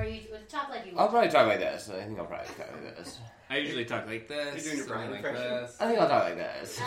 you talk like you? I'll probably talk like this. I think I'll probably talk like this. I usually talk like this. You're doing your Brian like impression? this. I think I'll talk like this.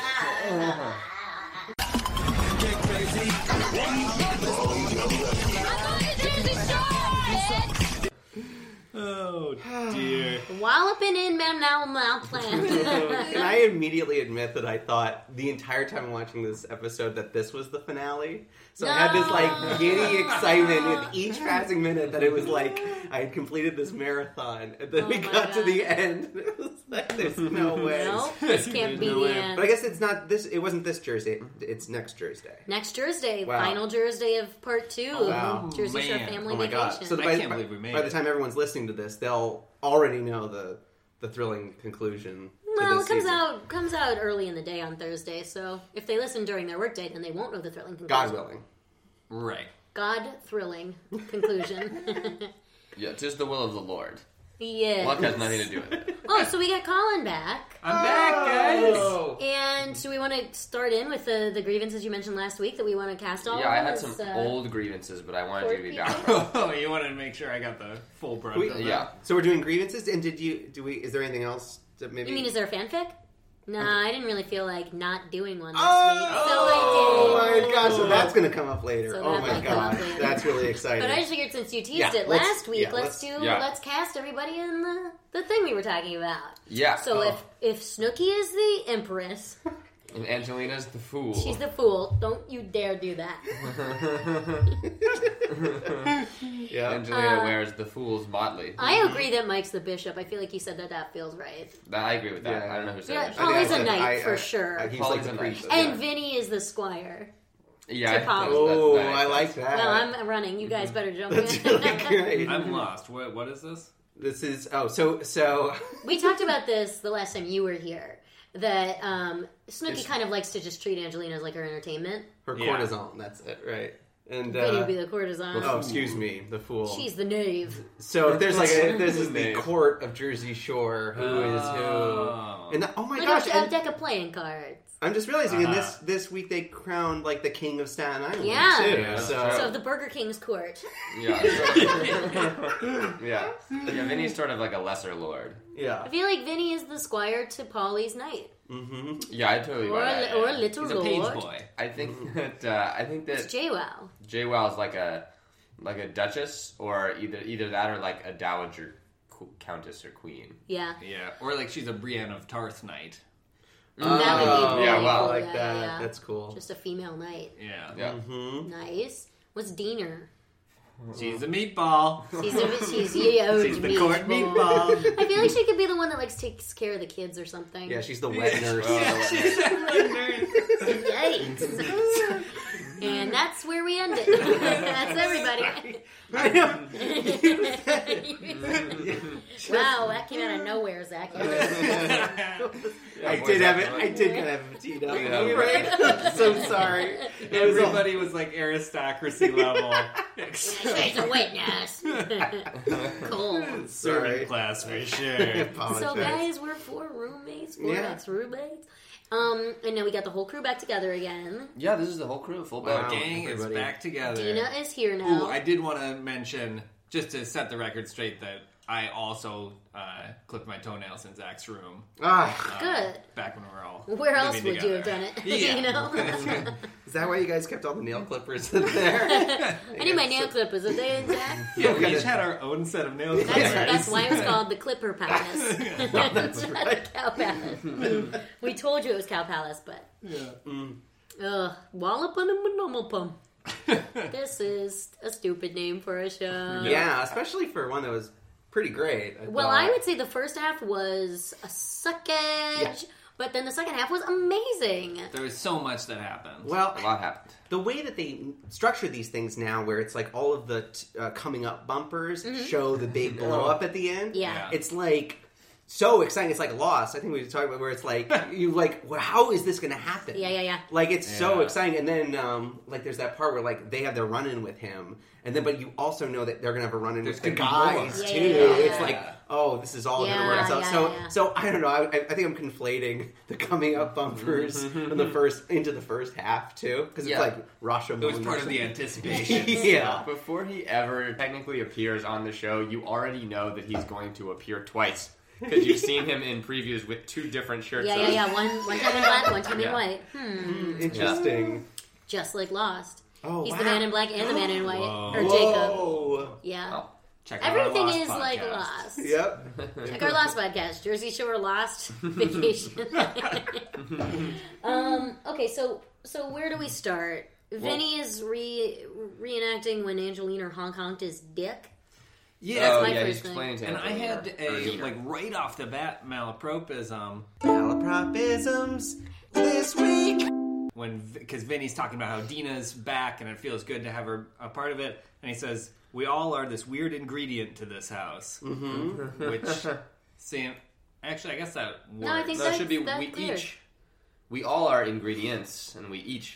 Oh dear. Walloping in now plan. Can I immediately admit that I thought the entire time watching this episode that this was the finale? So I had this like giddy excitement with each passing minute that it was like I had completed this marathon, and then we got to the end. And it was like, there's no way. Nope, this can't be the end. But I guess it's not this. It wasn't this Thursday. It's next Thursday. Next Thursday, Wow. final Thursday of part 2 wow. of Jersey Shore Man. Family Oh my Vacation. god! So I can't believe we made by it. the time everyone's listening to this, they'll already know the thrilling conclusion. to Well, this it season. comes out early in the day on Thursday, so if they listen during their workday, then they won't know the thrilling conclusion. God willing. Right. God thrilling conclusion. Yeah, 'tis the will of the Lord. Yes. Luck has nothing to do with it. Oh, so we got Colin back. I'm back, guys. Oh. And do we want to start in with the grievances you mentioned last week that we want to cast all Yeah, of I them had as, some old grievances, but I wanted you to be poor back. Oh, you wanted to make sure I got the full brunt of that. Yeah. So we're doing grievances, and is there anything else that maybe? You mean, is there a fanfic? Nah, I didn't really feel like not doing one this Oh, week, so I did. my gosh! So that's going to come up later. So Oh that my might come up god, later. that's really exciting. But I just figured since you teased Yeah, it let's- last week, yeah, let's cast everybody in the thing we were talking about. Yeah. So if Snooki is the Empress, And Angelina's the fool. she's the fool. Don't you dare do that. yeah. Angelina wears the fool's motley. I agree that Mike's the bishop. I feel like you said that feels right. I agree with that. Yeah. I don't know who said Yeah, it. Paul is a I- knight I- for sure. He's Paul like is the a priest. knight. And Vinny is the squire. Yeah, to Polly. Oh, that I like that. Well, I'm running. You guys better jump That's in. really great. I'm lost. What is this? This is so. We talked about this the last time you were here. That Snooki kind of likes to just treat Angelina as like her entertainment. Her Yeah. courtesan. That's it, right? And Vinny would be the courtesan. oh, excuse me, the fool. She's the knave. So there's like this is the Name. court of Jersey Shore. Who is Oh. who? And oh my Like gosh! a and deck of playing cards. I'm just realizing, in Uh-huh. this week they crowned like the king of Staten Island Yeah. too. Yeah. So the Burger King's court. Yeah. Yeah. Yeah, Vinny's sort of like a lesser lord. yeah. I feel like Vinny is the squire to Polly's knight. Mm-hmm. Yeah, I totally Or buy that. a little He's a lord. page boy. I think that It's JWoww. JWoww is like a duchess, or either that or like a dowager countess or queen. Yeah. Yeah, or like she's a Brienne of Tarth knight. That would be really yeah, well, cool. I like yeah, that. yeah. That's cool. Just a female knight. Yeah. Yeah. Mm-hmm. Nice. What's Diener? She's a meatball. She's huge She's the court meatball. meatball. I feel like she could be the one that like takes care of the kids or something. Yeah, she's the wet nurse. Yeah, She's a nurse. Yikes. And that's where we end it. That's everybody. Wow, that came out of nowhere, Zach. I did kind of have a teed up. Yeah. Right? So sorry. Everybody was like aristocracy level. She's a witness. Cool. Servant Sorry. class for sure. Apologize. So guys, we're four roommates, four Yeah. ex-roommates. And now we got the whole crew back together again. Yeah, this is the whole crew, full Wow. band. Gang is everybody. back together. Dina is here now. Ooh, I did want to mention, just to set the record straight, that I also clipped my toenails in Zach's room. Ah, Good. Back when we were all Where else living would you have together. done it? Yeah. You know? is that why you guys kept all the nail clippers in there? I need my nail clippers. Are they in Zach? Yeah, we each had our own set of nail clippers. That's why it was called the Clipper Palace. That's right. Cow Palace. We told you it was Cow Palace, but... Yeah. Wallopin' and Monomopum. This is a stupid name for a show. Yeah, especially for one that was pretty great. Well, thought. I would say the first half was a suckage, but then the second half was amazing. There was so much that happened. Well, A lot happened. the way that they structure these things now, where it's like all of the coming up bumpers show the big blow up at the end. Yeah. It's like so exciting. It's like Lost. I think we were talking about where it's like you like, well, how is this going to happen? Yeah. Like it's so exciting, and then like there's that part where like they have their run-in with him, and then but you also know that they're going to have a run-in with the guys too. It's like, oh, this is all going to work out. So I don't know. I think I'm conflating the coming up bumpers from the first half too, because it's like Rashomon. It was part of the anticipation. Yeah. Before he ever technically appears on the show, you already know that he's going to appear twice. Because you've seen him in previews with 2 different shirts. Yeah. One time in black, one time in white. Interesting. Just like Lost. Oh, He's the man in black and the man in white. Whoa. Or Jacob. Yeah. Oh, Check out our Everything Lost is podcast. like Lost. Yep. Check our Lost podcast, Jersey Shore Lost Vacation. Okay, so where do we start? Vinny is reenacting when Angelina honk-honked his dick. Yeah, my he's first thing. explaining to and I Angelina, had or a, Dina. like, right off the bat malapropism Malapropisms this week. because Vinny's talking about how Dina's back and it feels good to have her a part of it, and he says, we all are this weird ingredient to this house. Mm-hmm. Which, actually, I guess that works. No, I think No, it should be that's we clear. each. We all are ingredients, and we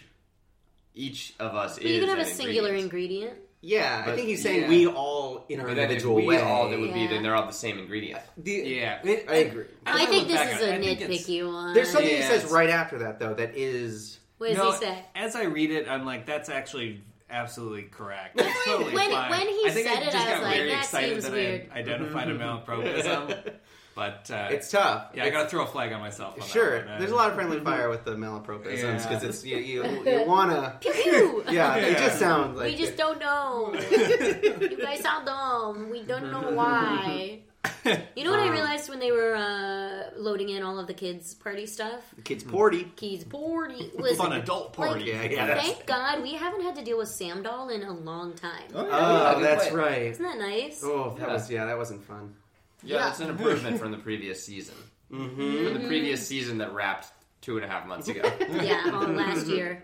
each of us But is you can have an a singular ingredient. ingredient. Yeah, I But, think he's saying yeah. we all in our But then if individual we way. all that would be, Yeah. then they're all the same ingredient. Yeah. I agree. I look think this back is on it, a I think it's- nitpicky one. There's something he Yeah, says it's- right after that though that is. What does No, he say? As I read it, I'm like, that's actually absolutely correct. It's totally When fine. he I think said I it, just I was got like, very that excited seems that weird. I identified a malapropism. But It's tough. yeah, I gotta throw a flag on myself. On Sure, that one, there's a lot of friendly fire with the malapropisms Yeah. because it's you wanna. Pew pew! Yeah, it just sounds like We just don't know. You guys sound dumb. We don't know why. You know what I realized when they were loading in all of the kids' party stuff? kids porty. Kids party. Listen, Fun adult party. Yeah, that's- thank God we haven't had to deal with Sam Doll in a long time. Oh, that's right. Isn't that nice? Oh, that wasn't fun. Yeah, it's an improvement from the previous season. Mm-hmm. From the previous season that wrapped 2.5 months ago. Yeah, all last year.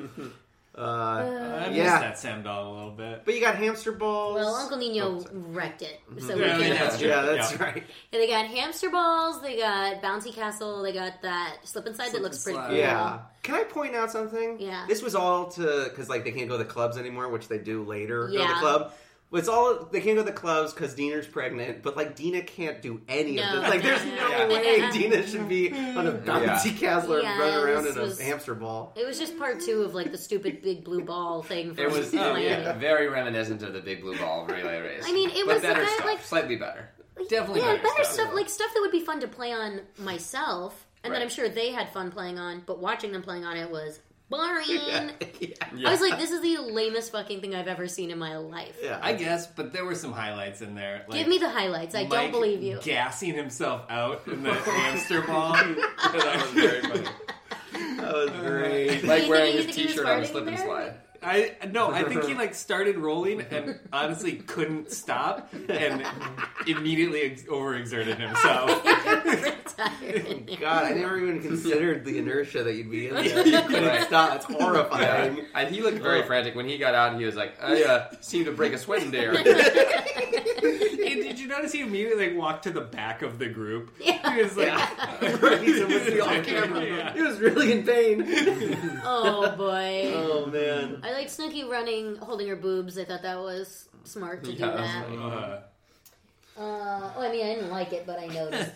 I missed Yeah. that Sam doll a little bit. But you got hamster balls. Well, Uncle Nino Oh, sorry. wrecked it. So Yeah, we can- that's true. Yeah, that's Yeah. right. Yeah, they got hamster balls, they got bouncy castle, they got that slip and slide that Slip looks and pretty slide. cool. Yeah. Can I point out something? Yeah. This was all because like they can't go to the clubs anymore, which they do later. Go to the Yeah. club. It's all they can't go to the clubs because Dina's pregnant, but like Dina can't do any of No. this. Like, there's no way Dina should be on a bouncy castle Yeah, and run around this in a was- hamster ball. It was just part 2 of like the stupid big blue ball thing. From It was Miami. very reminiscent of the Big Blue Ball relay race. I mean, it but was better a bit stuff, like- slightly better. Definitely Yeah, better better stuff. stuff, like stuff that would be fun to play on myself, and that Right. I'm sure they had fun playing on, but watching them playing on it was boring. Yeah. I was like, this is the lamest fucking thing I've ever seen in my life. Yeah. I guess, but there were some highlights in there. Like Give me the highlights. I Mike don't believe you. gassing himself out in the hamster ball. That was very funny. That was great. Do Like you wearing think his he was t-shirt on a farting slip and there? slide. I think he like started rolling and honestly couldn't stop and immediately overexerted himself. Retired. God, I never even considered the inertia that you'd be in there. You couldn't Right. stop. It's horrifying. Yeah. And he looked very frantic when he got out. He was like, "I seem to break a sweat in there." Hey, did you notice he immediately like walked to the back of the group? Yeah. He was like, Right, so it was on camera. Yeah. He was really in pain. Oh boy. Oh man. I like Snooki running, holding her boobs. I thought that was smart to do Yeah, that. that was I mean, I didn't like it, but I noticed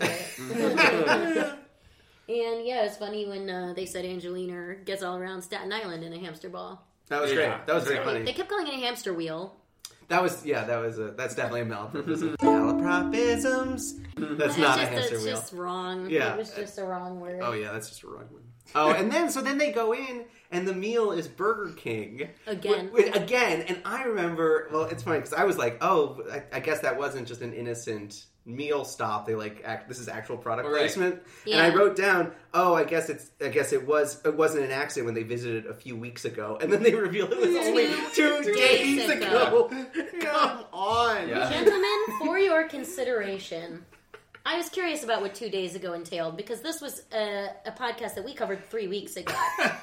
it. And yeah, it's funny when they said Angelina gets all around Staten Island in a hamster ball. That was Yeah. great. That was very They funny. kept calling it a hamster wheel. That's definitely a malapropism. Malapropisms. That's not a hamster It's wheel. just wrong. Yeah. It was just a wrong word. Oh yeah, that's just a wrong one. Oh, and then they go in, and the meal is Burger King Again. Again, and I remember. Well, it's funny because I was like, oh, I guess that wasn't just an innocent meal stop. They this is actual product Right. placement. Yeah. And I wrote down, oh, I guess it wasn't an accident when they visited a few weeks ago, and then they revealed it was only 2 days days ago. Come on. Yeah. Gentlemen, for your consideration, I was curious about what 2 days ago entailed because this was a podcast that we covered 3 weeks ago.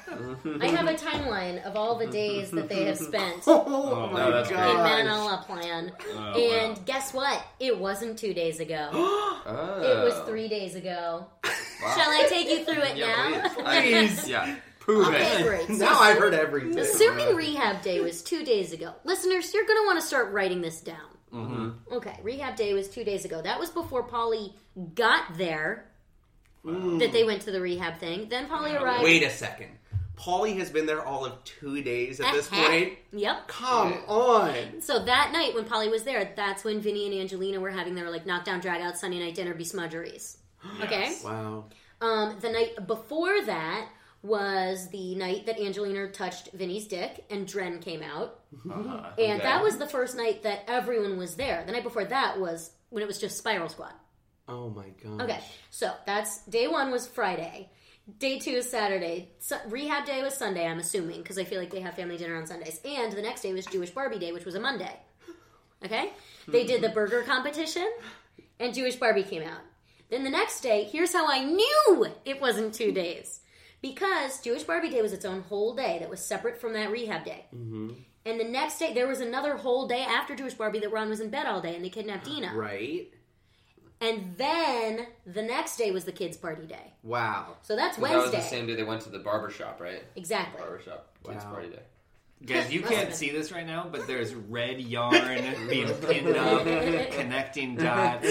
I have a timeline of all the days that they have spent Oh my that's in god! Manala Plan. Oh, And wow. guess what? It wasn't 2 days ago. Oh. It was 3 days ago. Shall I take you through it now? Please. Yeah. Prove Okay, it. great. So Now I've heard everything. assuming rehab day was 2 days ago. Listeners, you're going to want to start writing this down. Mm-hmm. Okay, rehab day was 2 days ago. That was before Polly got there. That they went to the rehab thing. Then Polly arrived. Wait a second. Polly has been there all of 2 days at this point. Yep. Come on. So that night when Polly was there, that's when Vinny and Angelina were having their like knockdown, drag out Sunday night dinner besmudgeries. Okay. Wow. The night before that was the night that Angelina touched Vinny's dick and Dren came out. And Okay. that was the first night that everyone was there. The night before that was when it was just Spiral Squad. Oh my god. Okay, so that's day one was Friday. Day two is Saturday. Rehab day was Sunday, I'm assuming, because I feel like they have family dinner on Sundays. And the next day was Jewish Barbie Day, which was a Monday. Okay? They did the burger competition, and Jewish Barbie came out. Then the next day, here's how I knew it wasn't 2 days. Because Jewish Barbie Day was its own whole day that was separate from that rehab day. Mm-hmm. And the next day, there was another whole day after Jewish Barbie that Ron was in bed all day and they kidnapped Dina. Right. And then the next day was the kids' party day. Wow. So that's That was Wednesday. the same day they went to the barber shop, right? Exactly. Barbershop. Kids Wow. party day. Guys, you can't see this right now, but there's red yarn being pinned up, connecting dots.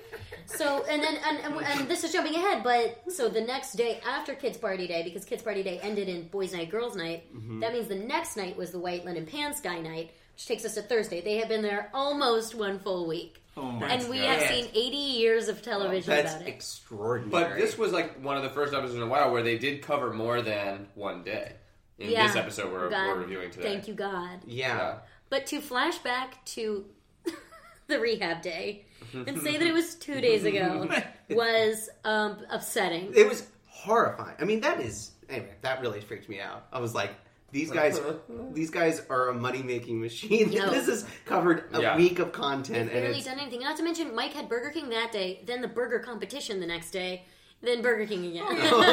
So, and then, and this is jumping ahead, but so the next day after Kids Party Day, because Kids Party Day ended in Boys Night, Girls Night, that means the next night was the White Linen Pan Sky Night, which takes us to Thursday. They have been there almost 1 full week. Oh my And we God. have seen 80 years of television That's about it. extraordinary. But this was like one of the first episodes in a while where they did cover more than one day. In Yeah. this episode we're God, reviewing today. Thank you, God. Yeah. But to flash back to the rehab day and say that it was 2 days ago was upsetting. It was horrifying. I mean, that really freaked me out. I was like, these guys are a money-making machine. No. This has covered a week of content. They've barely and it's done anything. Not to mention, Mike had Burger King that day, then the burger competition the next day, then Burger King again.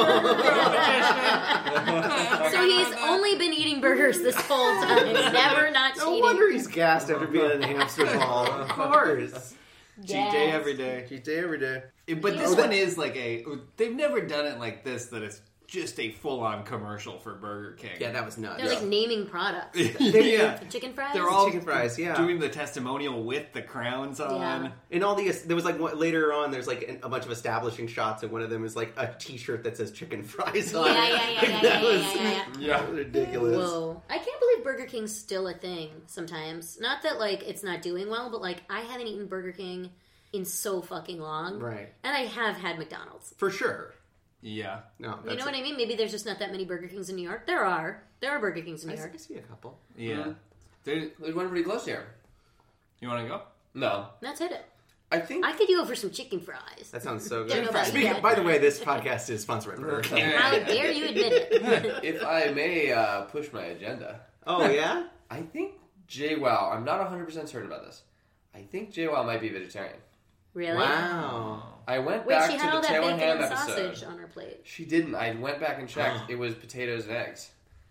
So he's only been eating burgers this whole time. Never not no cheating. wonder he's gassed after being in a hamster ball. Of course. Cheat day every day. Cheat day every day. But this one is like they've never done it like this, that it's just a full-on commercial for Burger King. Yeah, that was nuts. They're like naming products. Yeah. Chicken fries? They're all Chicken fries, yeah. doing the testimonial with the crowns on. Yeah. And all there was like later on, there's like a bunch of establishing shots, and one of them is like a T-shirt that says chicken fries on it. Yeah. That was Yeah. ridiculous. Whoa. I can't believe Burger King's still a thing sometimes. Not that, like, it's not doing well, but, like, I haven't eaten Burger King in so fucking long. Right. And I have had McDonald's. For sure. Yeah. No, You know what I mean? Maybe there's just not that many Burger Kings in New York. There are. There are Burger Kings in New York. I see a couple. Yeah. There's one pretty close here. You want to go? No. Let's hit it. I think I could go for some chicken fries. That sounds so Don't good. know about Speaking, that. by the way, this podcast is sponsored by Burger King. How dare you admit it? if I may push my agenda, Oh, yeah? I think JWoww, I'm not 100% certain about this. I think JWoww might be vegetarian. Really? Wow. I went Wait, back she to had the all that tail bacon and ham and episode. sausage on her plate. She didn't. I went back and checked. It was potatoes and eggs.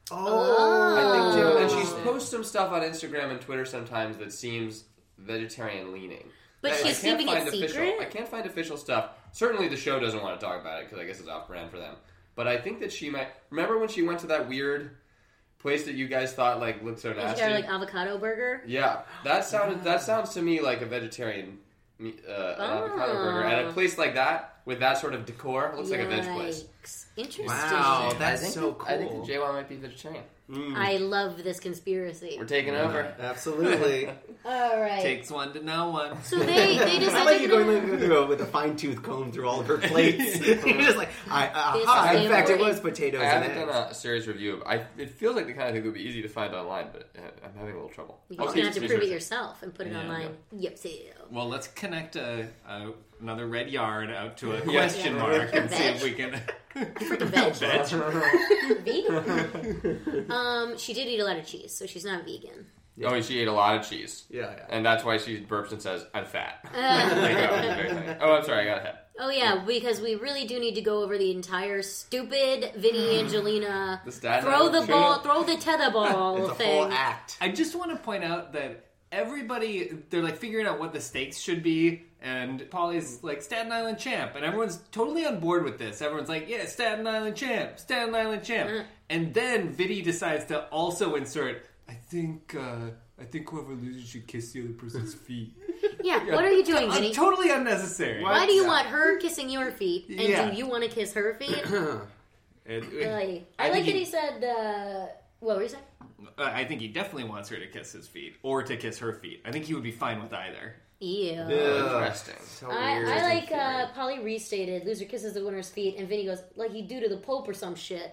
Oh. I think JWoww, and she's Oh. posts some stuff on Instagram and Twitter sometimes that seems vegetarian leaning. But I she's can't keeping find it official. secret? I can't find official stuff. Certainly, the show doesn't want to talk about it because I guess it's off-brand for them. But I think that she might. Remember when she went to that weird place that you guys thought like looked so She nasty? got like avocado burger. Yeah, that sounds to me like a vegetarian an avocado burger, and a place like that with that sort of decor looks like a veg place. Yikes. Interesting. Wow, that's I think so that, I think cool. that JWoww might be vegetarian. I love this conspiracy. We're taking over. Absolutely. All right. Takes one to know one. So they I decided like you to going through it with a fine-tooth comb through all of her plates. You're just like, aha, This in fact, it family- was potatoes I and haven't eggs. done a serious review. It feels like the kind of thing that would be easy to find online, but I'm having a little trouble. You're I'll just gonna have keep to prove it researching. yourself and put it Yeah. online. Yep, see. Well, let's connect another red yarn out to a Yeah. question Yeah. mark and see Veg? if we can. Freaking veg. Veg? Vegan? She did eat a lot of cheese, so she's not vegan. Oh, she ate a lot of cheese. Yeah. And that's why she burps and says, I'm fat. Oh, I'm sorry, I got ahead. Oh yeah, because we really do need to go over the entire stupid Vinny Angelina The Staten throw Island the tuna. ball, throw the tether ball It's a thing. whole act. I just want to point out that everybody, they're like figuring out what the stakes should be, and Polly's like Staten Island champ, and everyone's totally on board with this. Everyone's like, yeah, Staten Island champ, Staten Island champ. And then Vinny decides to also insert, I think whoever loses should kiss the other person's feet. Yeah, what are you doing, Vinny? Totally unnecessary. Why do you want her kissing your feet, and Yeah. do you want to kiss her feet? Really? I think like that he said. What were you saying? I think he definitely wants her to kiss his feet, or to kiss her feet. I think he would be fine with either. Ew. Interesting. So weird. I like Polly restated, loser kisses the winner's feet, and Vinny goes, like he do to the Pope or some shit.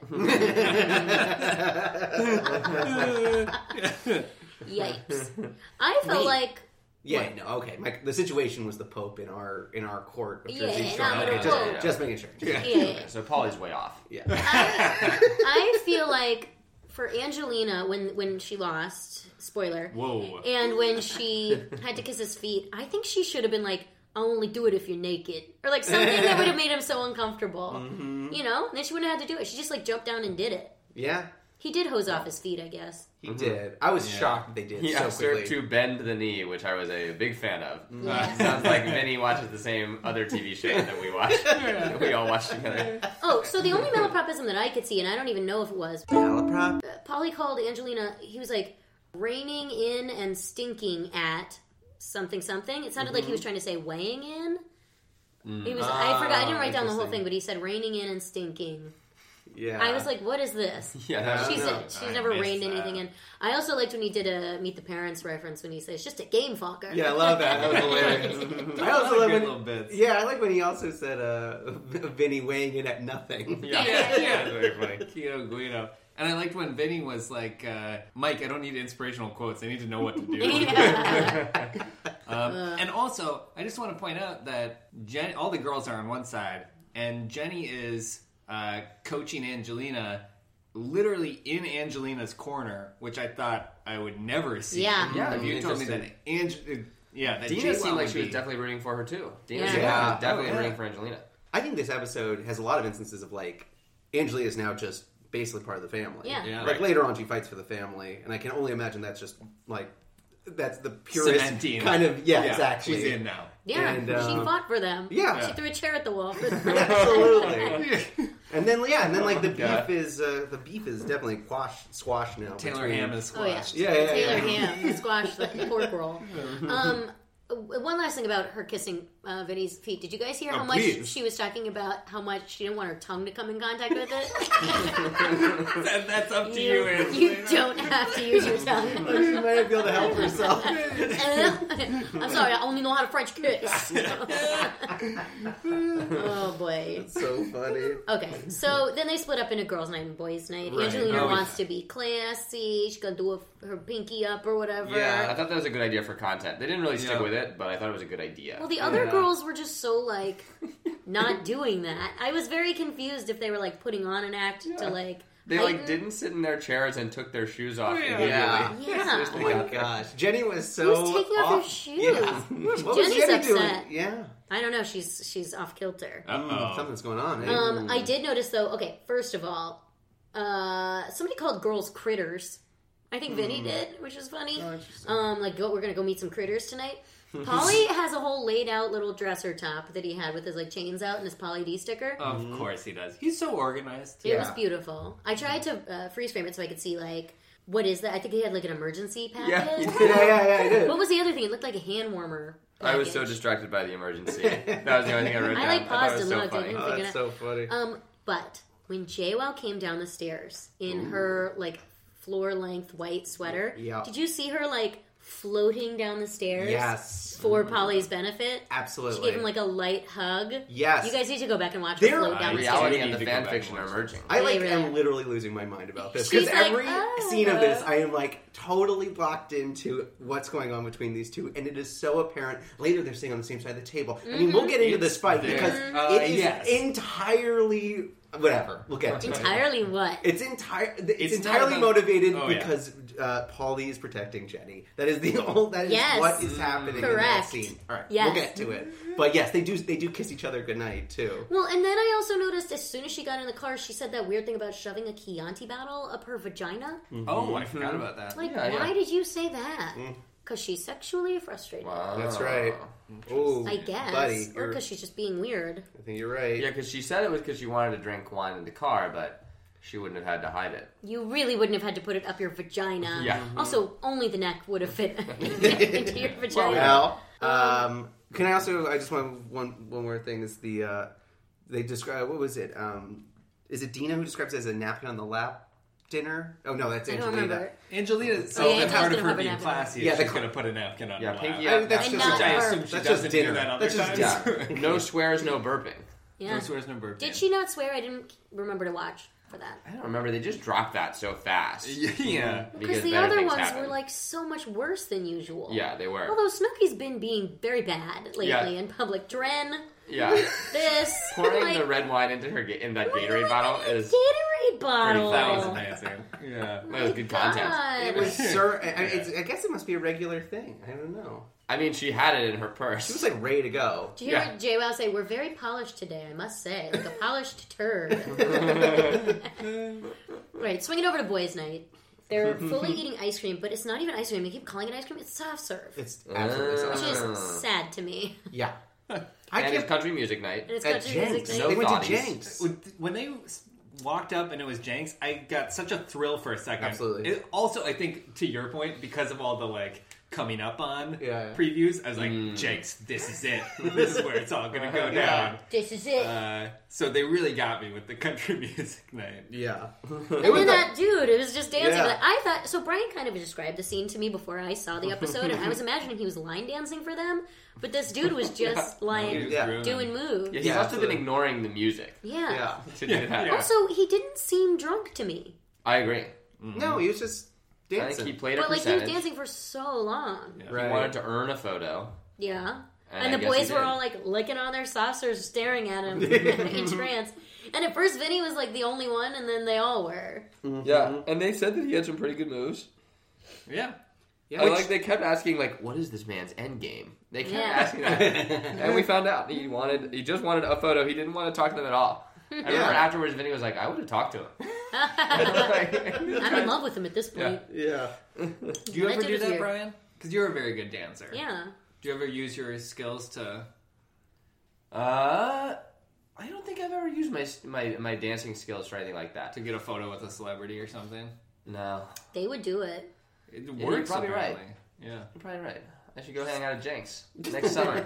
Yikes. I felt like... Yeah, no, okay. The situation was the Pope in our court of Yeah, Jersey not Shore. the Pope. Just making sure. Yeah. So Polly's way off. Yeah. I feel like for Angelina, when she lost, spoiler, Whoa. and when she had to kiss his feet, I think she should have been like, I'll only do it if you're naked. Or like something that would have made him so uncomfortable. Mm-hmm. You know? And then she wouldn't have had to do it. She just like jumped down and did it. Yeah, He did hose off his feet, I guess. he did. I was shocked that they did He so asked her quickly. to bend the knee, which I was a big fan of. Yeah. Sounds like Vinny watches the same other TV show that we watch. That we all watch together. Oh, so the only malapropism that I could see, and I don't even know if it was, Malaprop? Polly called Angelina, he was like, reining in and stinking at something something. It sounded like he was trying to say weighing in. He was. I forgot. I didn't write down the whole interesting. thing, but he said reining in and stinking. Yeah. I was like, what is this? Yeah, that She's was- I never missed reined that. anything in. I also liked when he did a Meet the Parents reference when he says, just a game fucker. Yeah, I love that. That was hilarious. I also love Good when, little bits. yeah, I like when he also said Vinny weighing in at nothing. Yeah, Yeah. very funny. Guido Guido. And I liked when Vinny was like, Mike, I don't need inspirational quotes. I need to know what to do. Yeah. And also, I just want to point out that all the girls are on one side, and Jenny is coaching Angelina literally in Angelina's corner, which I thought I would never see. Yeah. Yeah, If you told me that interesting. that Dina J-Lo seemed like would she was be- definitely rooting for her too. Dina Yeah. seemed like she Yeah. was definitely Oh, yeah. rooting for Angelina. I think this episode has a lot of instances of like Angelina is now just basically part of the family. Yeah. Yeah. Like later on, she fights for the family, and I can only imagine that's just like that's the purest Cementing. kind of exactly. She's in now. Yeah, And, she fought for them. yeah. She threw a chair at the wall. For them. Absolutely. and then like the God. beef is definitely squashed now. Taylor between- Ham is Oh yeah, squashed. Yeah. Taylor Ham, squash the pork roll. One last thing about her kissing Vinny's feet. Did you guys hear how much please. she was talking about how much she didn't want her tongue to come in contact with it? That's up to you, You don't have to use your tongue. She might not be able to help herself. I'm sorry, I only know how to French kiss. Oh boy. So funny. Okay, so then they split up into girls' night and boys' night. Right. Angelina Oh, wants to be classy. She's gonna do her pinky up or whatever. Yeah, I thought that was a good idea for content. They didn't really stick Yeah. with it, but I thought it was a good idea. Well, the other Yeah. girls were just so like not doing that. I was very confused if they were like putting on an act to like. They like heighten- didn't sit in their chairs and took their shoes off. Yeah. immediately. Yeah. Yeah. As soon as they Oh my got there. gosh, Jenny was so. Who's taking off her shoes? Yeah. What was Jenny's Jenny upset. doing? Yeah. I don't know. She's off kilter. Uh-oh. Something's going on. Eh? I did notice though. Okay, first of all, somebody called girls critters. I think Vinny did, which was funny. Like we're gonna go meet some critters tonight. Polly has a whole laid out little dresser top that he had with his like chains out and his Polly D sticker. Of course he does. He's so organized. It was Yeah. beautiful. I tried to freeze frame it so I could see like what is that? I think he had like an emergency package. Yeah, I did. What was the other thing? It looked like a hand warmer. I was so package. distracted by the emergency. That was the only thing I wrote I, down. like, thought paused it was and so looked. I funny. didn't Oh, that's so funny. But when JWoww came down the stairs in her like floor length white sweater, Yeah. did you see her like floating down the stairs? Yes. For Polly's benefit. Absolutely. She gave him like a light hug. Yes. You guys need to go back and watch her There- float down the Reality stairs. and the Need to go fan back fiction and are watch merging. I like They am really- literally losing my mind about this She's because like, every "Oh." scene of this, I am like totally locked into what's going on between these two, and it is so apparent. Later, they're sitting on the same side of the table. I mean, we'll get into this fight there. because Mm-hmm. it is Yes. entirely Whatever. We'll get to it. Entirely what? It's It's entirely not about- motivated Oh, yeah. because Paulie is protecting Jenny. That is Yes. what is happening in that Correct. scene. All right, Yes. we'll get to it. But yes, they do kiss each other goodnight too. Well, and then I also noticed as soon as she got in the car, she said that weird thing about shoving a Chianti bottle up her vagina. Oh, I forgot about that. Like, Yeah, why yeah. did you say that? Because she's sexually frustrated. Wow. That's right. Oh, I guess. buddy, Or because she's just being weird. I think you're right. Yeah, because she said it was because she wanted to drink wine in the car, but she wouldn't have had to hide it. You really wouldn't have had to put it up your vagina. Yeah. Also, only the neck would have fit into your vagina. Well, can I also? I just want one more thing. Is they describe what was it? Is it Dina who describes it as a napkin on the lap dinner? Oh no, that's I don't Angelina. remember. Angelina, so Yeah, that's Angela's part of gonna her have a being napkin. classy. Yeah, Yeah, she's the- going to put a napkin on Yeah, her pinky lap. up. That's And just not Which I burp. assume she That's doesn't just do dinner. that other That's just times. Yeah. No swears, no burping. Yeah. No swears, no burp. Did she not swear? I didn't remember to watch for that. I don't remember. They just dropped that so fast. Yeah. Because the better other things ones happen. were like so much worse than usual. Yeah, they were. Although Snooki's been being very bad lately Yeah. in public. Dren, Yeah. this, Pouring like, the red wine into her in that why Gatorade not bottle in a is Gatorade bottle. That was amazing. Yeah. that was good content. God. It was I guess it must be a regular thing. I don't know. I mean, she had it in her purse. She was like ready to go. Do you hear Yeah. what JWoww say? We're very polished today, I must say. Like a polished turd. Right, swinging over to boys' night. They're fully eating ice cream, but it's not even ice cream. They keep calling it ice cream. It's soft serve. It's absolutely Which so. is sad to me. Yeah. and I it's can't. country music night. And it's At country music Jenks, night. No they went to thoughties. Jenks. When they walked up and it was Jenks, I got such a thrill for a second. Absolutely. It also, I think, to your point, because of all the like coming up on Yeah. previews, I was like, Jenks, this is it. This is where it's all gonna go down. This is it. So they really got me with the country music night. Yeah. And then that dude, it was just dancing. Yeah. But I thought so. Brian kind of described the scene to me before I saw the episode, and I was imagining he was line dancing for them. But this dude was just like He was Yeah. grooving. doing moves. Yeah, he Yeah, must have been absolutely. ignoring the music Yeah. Yeah. to do that. Yeah. Also, he didn't seem drunk to me. I agree. No, he was just I think dancing. he played a But like he was percentage. dancing for so long. Yeah. He Right. wanted to earn a photo. Yeah. And And I the guess he boys were did. all like licking on their saucers, staring at him in trance. And at first, Vinny was like the only one, and then they all were. Yeah, and they said that he had some pretty good moves. Yeah. Yeah, I which- like they kept asking like, "What is this man's end game?" They kept Yeah. asking that, and we found out he just wanted a photo. He didn't want to talk to them at all. I remember afterwards, Vinny was like, "I would have talked to him." I'm in love with him at this point. Yeah. Do you That ever dude do was that, weird. Brian? Because you're a very good dancer. Yeah. Do you ever use your skills to? I don't think I've ever used my dancing skills for anything like that. To get a photo with a celebrity or something? No, They would do it. It you're works, probably apparently. right. Yeah. you're probably right. I should go hang out at Jenks next summer.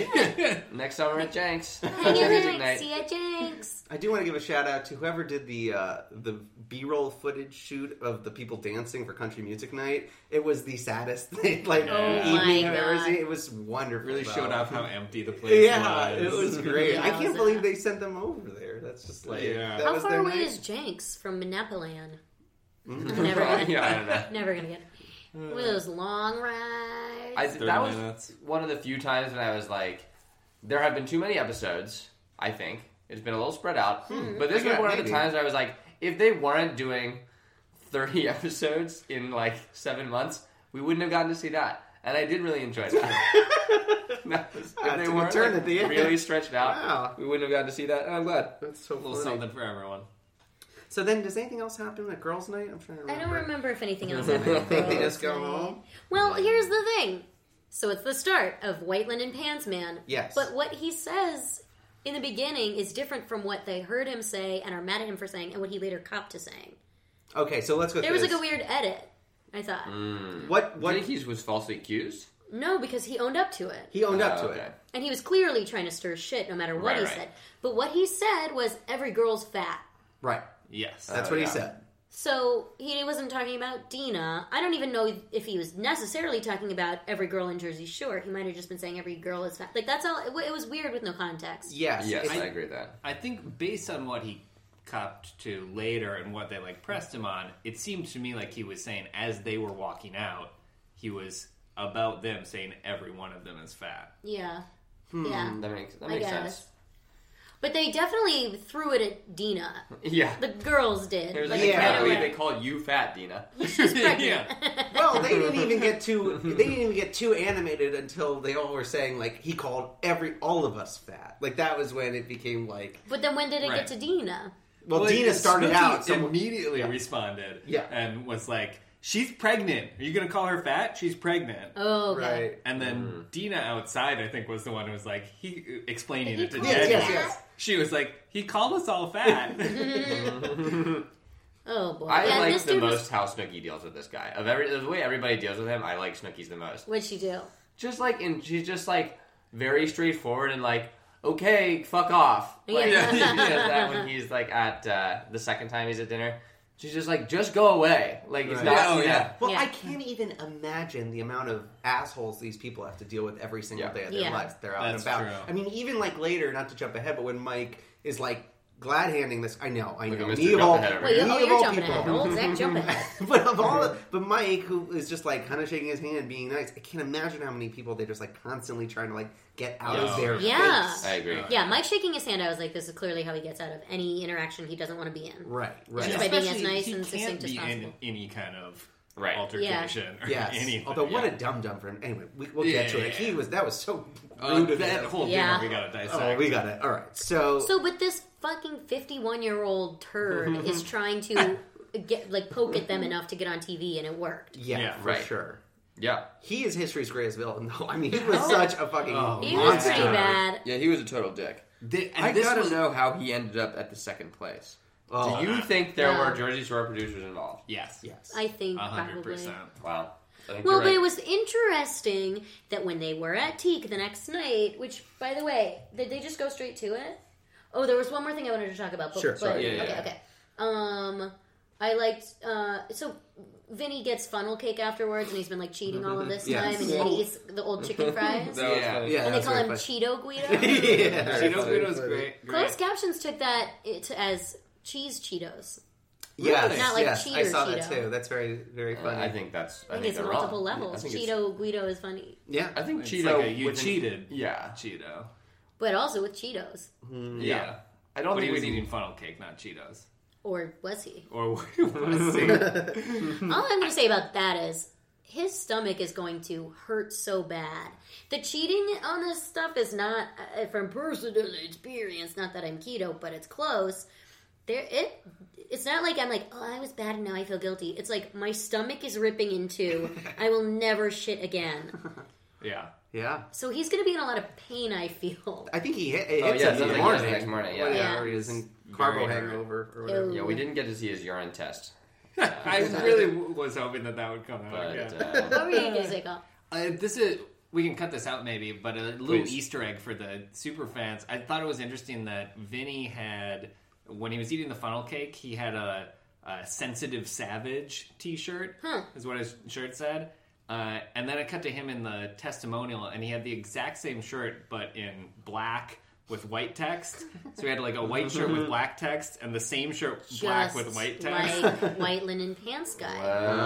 Next summer at Jenks. Hang in Music there, night. see ya, Jenks. I do want to give a shout out to whoever did the B-roll footage shoot of the people dancing for country music night. It was the saddest thing, like Oh evening my I've ever God. seen. It was wonderful. Really though. showed off how empty the place Yeah, it was great. Yeah, I it can't was, believe they sent them over there. That's just like Yeah. that How was far their away night. is Jenks from Mannapoland? Mm-hmm. Never gonna, Yeah, I don't know. never gonna get one of those long rides. 30 That was minutes. one of the few times when I was like, there have been too many episodes, I think. It's been a little spread out. But this was Yeah, one of the maybe. times where I was like, if they weren't doing 30 episodes in like 7 months, we wouldn't have gotten to see that. And I did really enjoy that. If That's they a good weren't turn like, at the end. really stretched out, Wow. we wouldn't have gotten to see that. And I'm glad. That's so A little funny. something for everyone. So then, does anything else happen at girls' night? I'm trying to I remember. don't remember if anything else happened. I think they Girls' just go night. home. Well, here's the thing. So it's the start of White Linen Pants Man. Yes. But what he says in the beginning is different from what they heard him say and are mad at him for saying and what he later copped to saying. Okay, so let's go. There through was like this. a weird edit, I thought. What? I think he was falsely accused. No, because he owned up to it. He owned up to Okay. it. And he was clearly trying to stir shit no matter what Right, he right. said. But what he said was every girl's fat. Right. Yes. That's Oh, what yeah. he said. So he wasn't talking about Dina. I don't even know if he was necessarily talking about every girl in Jersey Shore. He might have just been saying every girl is fat. Like that's all. It was weird with no context. Yes. Yes, It's- I agree with that. I think based on what he copped to later and what they like pressed him on, it seemed to me like he was saying as they were walking out, he was about them saying every one of them is fat. Yeah. Hmm. Yeah. That makes I sense. guess. But they definitely threw it at Dina. Yeah. The girls did. There's like, like, Yeah. I can't right believe away. they call you fat, Dina. She's pregnant. Yeah. Well, they didn't even get too animated until they all were saying like he called all of us fat. Like that was when it became like. But then when did it Right. get to Dina? Well, Dina started Snooki out. immediately responded, Yeah. and was like, "She's pregnant. Are you going to call her fat? She's pregnant." Oh, okay. Right. And then Dina outside, I think, was the one who was like, he explaining it to called Jenny. Yes, yes. She was like, he called us all fat. Oh boy. I Yeah, like this the dude was- most how Snooki deals with this guy. The way everybody deals with him, I like Snooki's the most. What'd she do? Just like, and she's just like very straightforward and like, okay, fuck off. Like, Yeah. she does that when he's like at the second time he's at dinner. She's just like, just go away. Like it's Right. not. Yeah, oh, yeah. Well, Yeah. I can't even imagine the amount of assholes these people have to deal with every single Yeah. day of their Yeah. lives. They're out That's and about. true. I mean, even like later, not to jump ahead, but when Mike is like glad handing this, I know, Look at me Mr. of all, Jump Ahead over Wait, here. me oh, of you're all jumping people. ahead. Old Zach, jump ahead. But of all, but Mike, who is just like kind of shaking his hand, being nice. I can't imagine how many people they're just like constantly trying to like get out of their Yeah. face. I agree. Yeah, Mike shaking his hand, I was like, this is clearly how he gets out of any interaction he doesn't want to be in. Right, right. Just by being as Especially, nice he and can't succinct as be in possible. any kind of Right. altercation or Yes. anything. Although what yeah. a dum dum for him. Anyway, we'll get to it. Yeah. That was so rude of that him. whole Yeah. dinner we gotta dissect. Oh, we got it. All right. So But this fucking 51-year-old turd is trying to poke at them enough to get on TV, and it worked. yeah, Yeah, for right. sure. Yeah. He is history's greatest villain, though. I mean, he was such a fucking He was monster. pretty bad. Yeah, he was a total dick. And I this gotta was- know how he ended up at the second place. Oh, Do you think there Yeah. were Jersey Shore producers involved? Yes. yes. I think 100%. probably. Wow. I think Well, you're but right. it was interesting that when they were at Teak the next night, which, by the way, did they just go straight to it? Oh, there was one more thing I wanted to talk about. But, Sure, but, sorry. Yeah, okay, yeah. okay. I liked, so Vinny gets funnel cake afterwards, and he's been, like, cheating all of this Yes. time, and then he eats the old chicken fries. That was Yeah. funny. Yeah, And they that's call very him funny. Cheeto Guido. yeah. Cheeto Guido's great. Closed captions took that as cheese Cheetos. Yes, Not like yes, I cheater saw that Cheeto. too. That's very, very funny. I think that's. I think it's they're multiple wrong. levels. I think it's- Cheeto Guido is funny. yeah, I think It's Cheeto. like you with an- cheated. Yeah. Cheeto. But also with Cheetos. Yeah. I don't But think he was we eating funnel cake, not Cheetos. Or was he? Or was he? All I'm going to say about that is his stomach is going to hurt so bad. The cheating on this stuff is not, from personal experience, not that I'm keto, but it's close. It's not like I'm like, oh, I was bad and now I feel guilty. It's like my stomach is ripping in two. I will never shit again. Yeah. yeah. So he's going to be in a lot of pain, I feel. I think he hit Oh, hits yeah, it it sounds in the like he morning. does the next morning, yeah. Yeah. Or he is in Very carbo hurt. hangover or whatever. Yeah, we didn't get to see his urine test. I really was hoping that would come out. But, Yeah. What were you going to say, Kyle? This is we can cut this out maybe, but a little Please. Easter egg for the super fans. I thought it was interesting that Vinny had, when he was eating the funnel cake, he had a sensitive savage T-shirt. Is what his shirt said. And then it cut to him in the testimonial, and he had the exact same shirt but in black with white text. So he had like a white shirt with black text, and the same shirt black Just with white text. like white linen pants guy.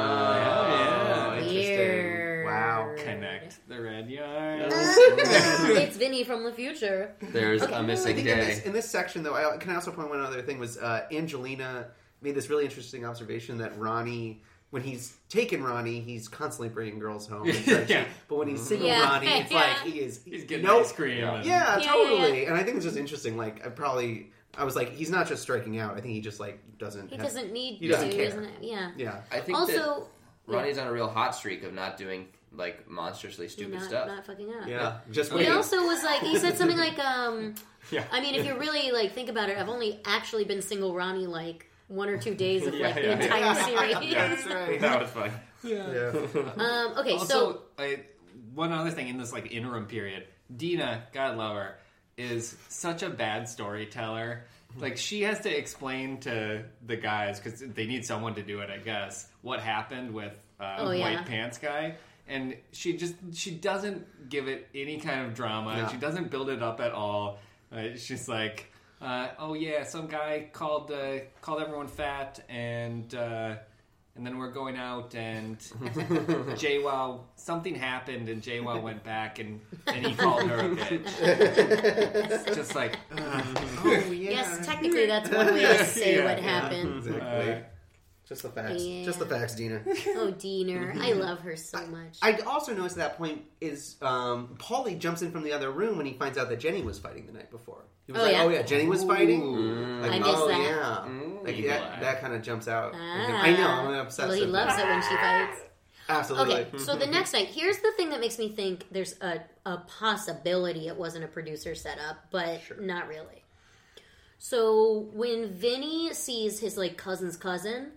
Yeah. Interesting. Weird. Wow. Connect the red yarn. It's Vinny from the future. There's a I missing think day. in this section, though, can I also point one other thing was Angelina made this really interesting observation that Ronnie, when he's taken Ronnie, he's constantly bringing girls home. And such. Yeah. But when he's single Yeah. Ronnie, it's like He's getting nope. ice cream. Yeah. and- Yeah, Yeah, totally. yeah. And I think it's just interesting. Like, I was like, he's not just striking out. I think he just like doesn't. He have- doesn't need He to, doesn't care. isn't it? Yeah. Yeah. I think that Also, Ronnie's on a real hot streak of not doing like monstrously stupid stuff. not fucking up. Yeah. Just He wait. also was like, he said something like, Yeah. I mean, if you really like think about it, I've only actually been single Ronnie like 1 or 2 days of like the entire series. That's right. That was fun. Yeah. Okay, Also, one other thing in this like interim period, Dina, God love her, is such a bad storyteller. Like she has to explain to the guys because they need someone to do it, I guess. What happened with Oh, yeah. White Pants guy, and she doesn't give it any kind of drama. No. She doesn't build it up at all. She's like, oh yeah, some guy called everyone fat and and then we're going out, and JWoww, something happened, and JWoww went back, and he called her a bitch. Just like, Oh, yeah. Yes, technically that's one way to say what happened. Exactly. Just the facts. Yeah. Just the facts, Dina. Oh, Diener. I love her so much. I also noticed at that point is Paulie jumps in from the other room when he finds out that Jenny was fighting the night before. He was Oh, yeah? Jenny was fighting? Like, I missed that. yeah. Like, Evil that kind of jumps out. Ah. I know, I'm obsessed Well, he with loves that. it when she fights. Absolutely. Okay, so the next night, here's the thing that makes me think there's a possibility it wasn't a producer setup, but not really. So when Vinny sees his like cousin's cousin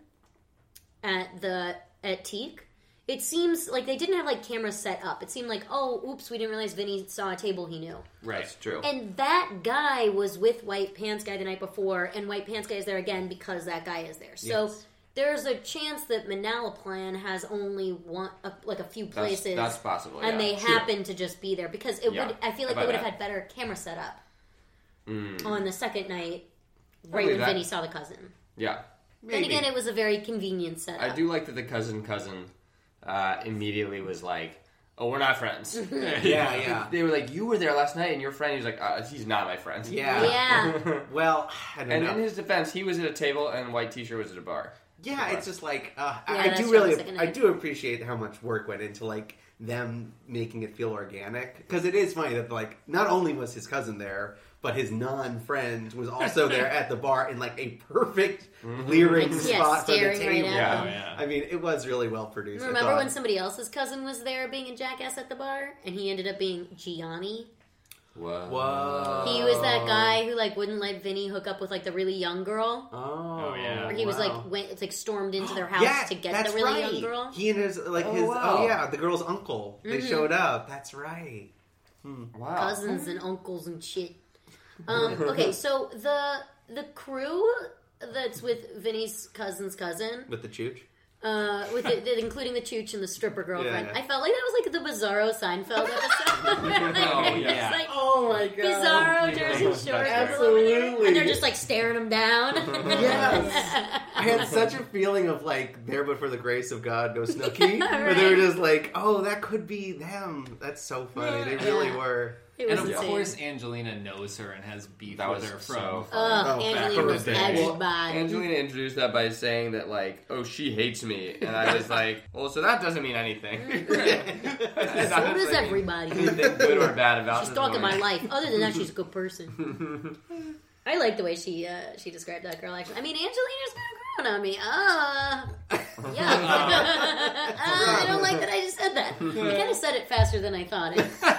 at Teak, it seems like they didn't have like cameras set up. It seemed like, oh, oops, we didn't realize Vinny saw a table he knew. right. That's true. And that guy was with White Pants Guy the night before, and White Pants Guy is there again because that guy is there. So Yes. there's a chance that Manala Plan has only one, like a few places, That's possible. and yeah. they happen to just be there because it Yeah, would. I feel like about they would have that. had better camera setup Mm. on the second night, right believe when that. Vinny saw the cousin. Yeah. Then again, it was a very convenient setup. I do like that the cousin immediately was like, "Oh, we're not friends." Yeah. They were like, "You were there last night, and your friend." He was like, "He's not my friend." Yeah. Yeah. Well, I don't And know. in his defense, he was at a table, and White T-shirt was at a bar. Yeah, it's just like that's I true, do the really, second I night. do appreciate how much work went into like them making it feel organic because it is funny that like not only was his cousin there, but his non-friend was also there at the bar in like a perfect leering Yeah, spot for the staring right table. at Yeah. Oh, yeah. I mean, it was really well produced. I Remember thought. when somebody else's cousin was there being a jackass at the bar, and he ended up being Gianni? Whoa. Whoa. He was that guy who like wouldn't let Vinny hook up with like the really young girl. Oh, yeah. Or he was wow. like stormed into their house Yeah, to get that's the really right. young girl. He and his like Oh, his wow. oh yeah, the girl's uncle. They Mm-hmm. showed up. That's right. Wow. Cousins and uncles and shit. Okay, so the crew that's with Vinny's cousin's cousin, With the chooch. with including the Chooch and the stripper girlfriend, Yeah. I felt like that was like the Bizarro Seinfeld episode. Oh, yeah. It's like Oh my god. Bizarro Jersey Shore. Absolutely. And they're just like staring him down. Yes. I had such a feeling of like there but for the grace of God go Snooki. Where they were just like, oh, that could be them. That's so funny. They really Yeah. were. It And was of insane. course, Angelina knows her and has beef That with was her from. so Oh, Oh, Angelina back was in the day. everybody. Angelina introduced that by saying that, like, "Oh, she hates me," and I was like, "Well, so that doesn't mean anything." So does everybody. Anything good or bad about She's this stalking my woman. life. Other than that, she's a good person. I like the way she described that girl. Actually, I mean, Angelina's kind of growing on me. Yeah. I don't like that I just said that. I kind of said it faster than I thought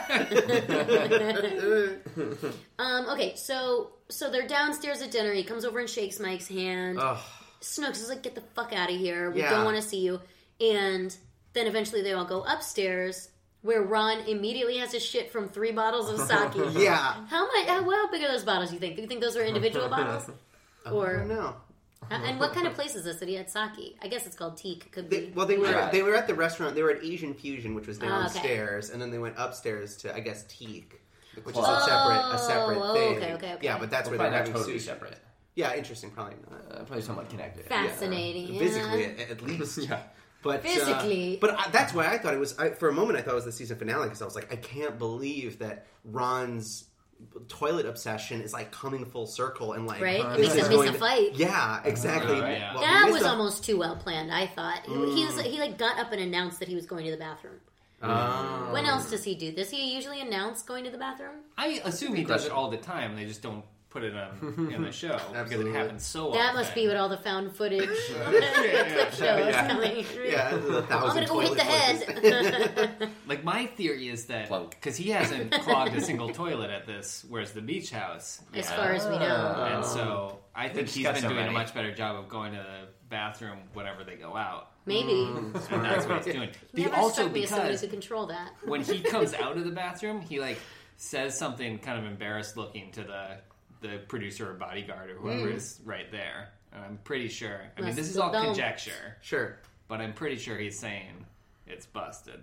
it. Okay, so they're downstairs at dinner. He comes over and shakes Mike's hand. Ugh. Snooks is like, "Get the fuck out of here. We Yeah. don't want to see you." And then eventually they all go upstairs, where Ron immediately has to shit from 3 bottles of sake. Yeah. How big are those bottles, you think? Do you think those are individual bottles? I Or don't know. and what kind of place is this that he had sake? I guess it's called Teak. Could be. They were Yeah. they were at the restaurant. They were at Asian Fusion, which was okay. downstairs, and then they went upstars to I guess Teak, which is club. a separate Oh, thing. okay. Yeah, but that's Well, where probably they're not having totally sushi. separate. Yeah, interesting. Probably not. Probably somewhat connected. Fascinating. Physically, Yeah. at least. Yeah. But Physically. that's why I thought it was. For a moment, I thought it was the season finale because I was like, I can't believe that Ron's toilet obsession is like coming full circle and like Right? It this makes is him miss going a to- fight. Yeah, exactly. yeah. Well, That we was missed a- almost too well planned. I thought he like got up and announced that he was going to the bathroom. Oh. When else does he do this? He usually announce going to the bathroom. I assume he does it all the time. They just don't put it on in the show because it Absolutely. happens so often. That must be what all the found footage clip show is Yeah. coming. Yeah, the 1,000 I'm gonna go hit toilet the places. head. Like, my theory is that Plunk. because he hasn't clogged a single toilet at this, whereas the beach house, As yeah. far as we know. And so I think just he's got been so doing a many. much better job of going to the bathroom whenever they go out, Maybe. and that's what he's doing. Never also struck me as somebody because who could control that. when he comes out of the bathroom, he like says something kind of embarrassed looking to the producer or bodyguard or whoever is right there. And I'm pretty sure. I mean, Must this is be all dumb. conjecture, Sure. but I'm pretty sure he's saying, it's busted.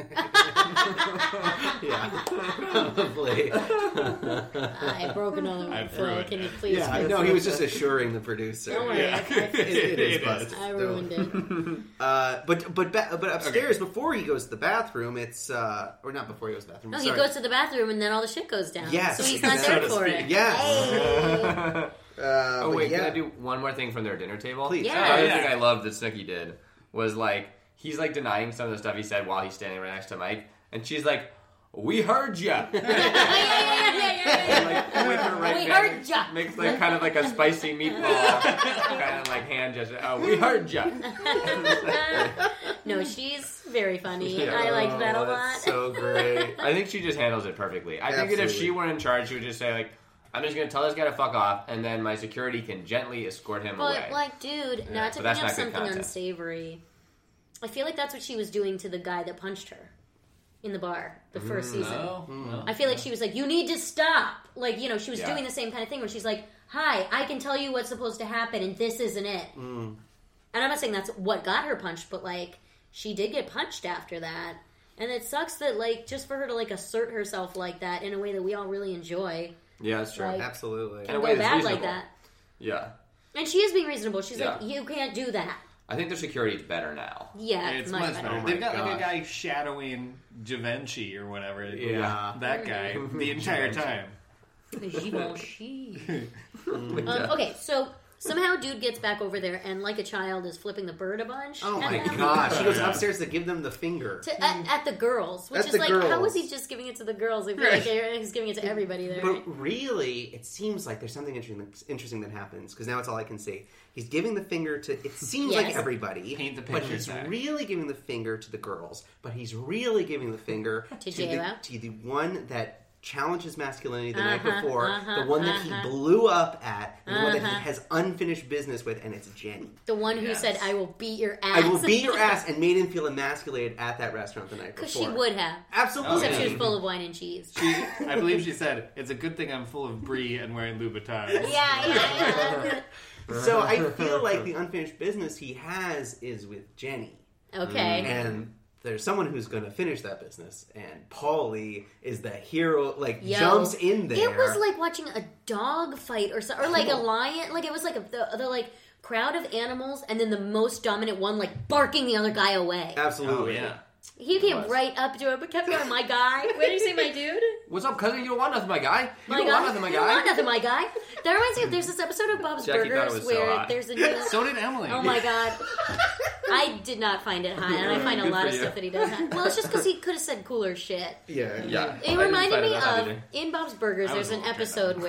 Yeah, probably. I broke another I one. threw it. Can you please? Yeah, fix no, it? he was just assuring the producer. Don't worry, I fixed it. It is It busted. I ruined it. But upstairs before he goes to the bathroom, it's or not before he goes to the bathroom. No, sorry. he goes to the bathroom and then all the shit goes down. Yes. So he's not So there to for speak. it. Yes. Hey. Oh but wait, yeah. can I do one more thing from their dinner table? Please. Yeah. The other Yeah. thing I loved that Snooki did was like he's like denying some of the stuff he said while he's standing right next to Mike, and she's like, "We heard ya." Yeah. Like, with her right We hand, heard ya. makes like kind of like a spicy meatball kind of like hand gesture. Oh, we heard ya. No, she's very funny. Yeah. I liked that a Oh, lot. that's so great. I think she just handles it perfectly. I think that if Absolutely. she weren't in charge, she would just say like, "I'm just gonna tell this guy to fuck off, and then my security can gently escort him away." But, like, dude, Yeah, not to but bring that's up not good something content. unsavory. I feel like that's what she was doing to the guy that punched her in the bar the first season. No. I feel like she was like, "You need to stop." Like, you know, she was Yeah. doing the same kind of thing where she's like, "Hi, I can tell you what's supposed to happen, and this isn't it." And I'm not saying that's what got her punched, but like, she did get punched after that, and it sucks that like just for her to like assert herself like that in a way that we all really enjoy, Yeah, that's true. Like- Absolutely. In a can way go that's bad like reasonable. that. Yeah, And she is being reasonable. She's Yeah. like, "You can't do that." I think their security is better now. Yeah, It's much much better. better. Oh my They've got like gosh. a guy shadowing Givenchy or whatever. Yeah. That guy the entire time. Givenchy. Okay, so somehow dude gets back over there and like a child is flipping the bird a bunch. Oh at my them. gosh. He goes Yeah. upstairs to give them the finger. At the girls, which At is the like, how girls. is he just giving it to the girls? I feel like he's giving it to everybody there. But really, it seems like there's something interesting that happens, because now it's all I can see. He's giving the finger to, it seems like Yes. everybody, Paint the but picture, he's Zach. really giving the finger to the girls, but he's really giving the finger To the, J-Lo? to the one that challenged his masculinity the night Uh-huh, before, the one that he blew up at, and the one that he has unfinished business with, and it's Jenny. The one who Yes. said, "I will beat your ass." I will beat your ass, and made him feel emasculated at that restaurant the night before. Because she would have. Absolutely. Except she yeah. was full of wine and cheese. I believe she said, "It's a good thing I'm full of brie and wearing Louboutins." Yeah. So I feel like the unfinished business he has is with Jenny. Okay. And there's someone who's going to finish that business, and Paulie is the hero. Like Yo. jumps in there. It was like watching a dog fight or something, or like a lion. Like it was like the like crowd of animals, and then the most dominant one like barking the other guy away. Oh Absolutely. yeah. He came was. right up to him, but kept going, "My guy." What did you say, my dude? What's up, cousin? You don't want nothing, my guy. You My don't guy? want nothing, my You don't want guy. nothing, my guy. That reminds me of there's this episode of Bob's Jackie thought it Burgers was so where hot. there's a new. So did Emily. Oh my god. I did not find it hot, and I find a Good lot for of you. stuff that he does hot. Well, it's just because he could have said cooler shit. Yeah. Yeah, It reminded me of either. in Bob's Burgers. I was There's a an little episode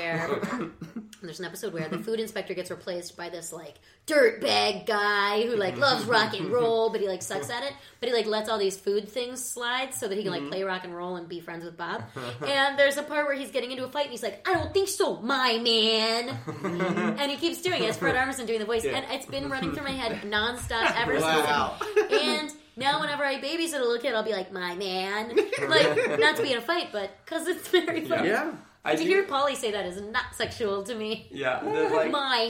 where the food inspector gets replaced by this like dirtbag guy who like loves rock and roll, but he like sucks at it. But he like lets all these food things slide so that he can like play rock and roll and be friends with Bob. And there's a part where he's getting into a fight and he's like, "I don't think so, my man." And he keeps doing it. It's Fred Armisen doing the voice, and it's been running through my head nonstop ever Wow. since. And now whenever I babysit a little kid, I'll be like, "My man," like not to be in a fight, but because it's very funny. Yeah. I To do- hear Polly say that is not sexual to me. Yeah, the like My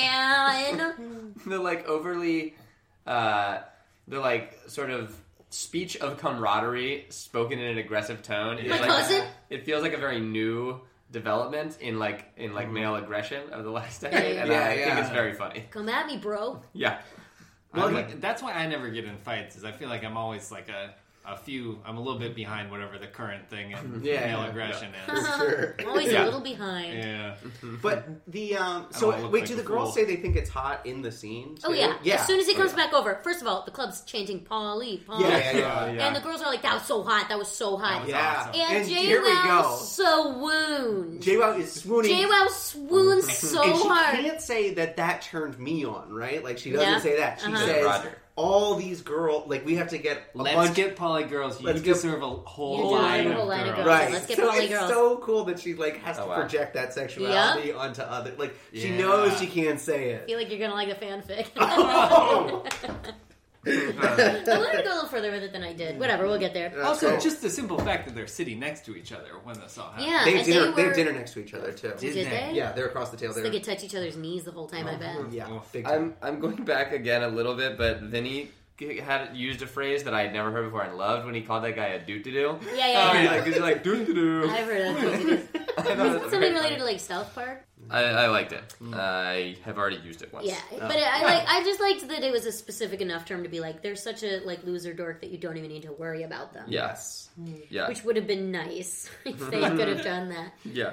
man. the like overly, the like sort of speech of camaraderie spoken in an aggressive tone. Is My like, cousin? It feels like a very new development in male aggression of the last decade, and Yeah, I think yeah. it's very funny. Come at me, bro. Yeah, Well, that's why I never get in fights. Is I feel like I'm always like I'm a little bit behind whatever the current thing in Yeah, male yeah. aggression is. Sure. I'm always Yeah. a little behind. Yeah. But the wanna so look wait, like do a the girls fool. say they think it's hot in the scene? Oh too? yeah. As soon as he Oh, comes yeah. back over, first of all, the club's chanting Polly, Polly. Yeah. And the girls are like, "That was so hot. That was so hot." Yeah. Awesome. And here we JWoww go. so wound. JWoww is swooning. JWoww swoons so and she hard. can't say that turned me on, right? Like she doesn't Yeah. say that. She Uh-huh. says Roger. all these girls. Like we have to get a Let's bunch. get poly girls. You Let's get- deserve a You whole deserve line a of whole line of girls. girls. Right. Let's get so poly it's girls. so cool that she like has Oh, to wow. project that sexuality onto other. Like she Yeah. knows she can't say I it. feel like you're gonna like the fanfic. Oh! I wanted to go a little further with it than I did. Whatever, we'll get there. Also, cool. just the simple fact that they're sitting next to each other when this all happens. Yeah, They have and dinner. they They were. have dinner next to each other too. Did they? Yeah, they're across the table. So they could touch each other's knees the whole time. I bet. Yeah, Oh. big time. I'm going back again a little bit, but Vinny had used a phrase that I had never heard before and loved when he called that guy a doot-to-do. Yeah. Because you're like, doot-to-do. I've heard of that. Was it something related to like South Park? I liked it. I have already used it once. Yeah, but I just liked that it was a specific enough term to be like, they're such a like loser dork that you don't even need to worry about them. Yes. Yeah. Which would have been nice if they could have done that. Yeah.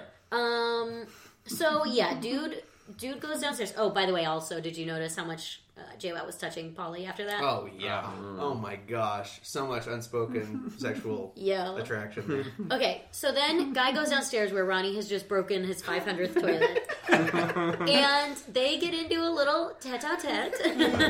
So yeah, dude goes downstairs. Oh, by the way, also, did you notice how much JWoww was touching Polly after that? Oh yeah. Oh my gosh. So much unspoken sexual attraction there. Okay, so then guy goes downstairs where Ronnie has just broken his 500th toilet. And they get into a little tete-a-tete.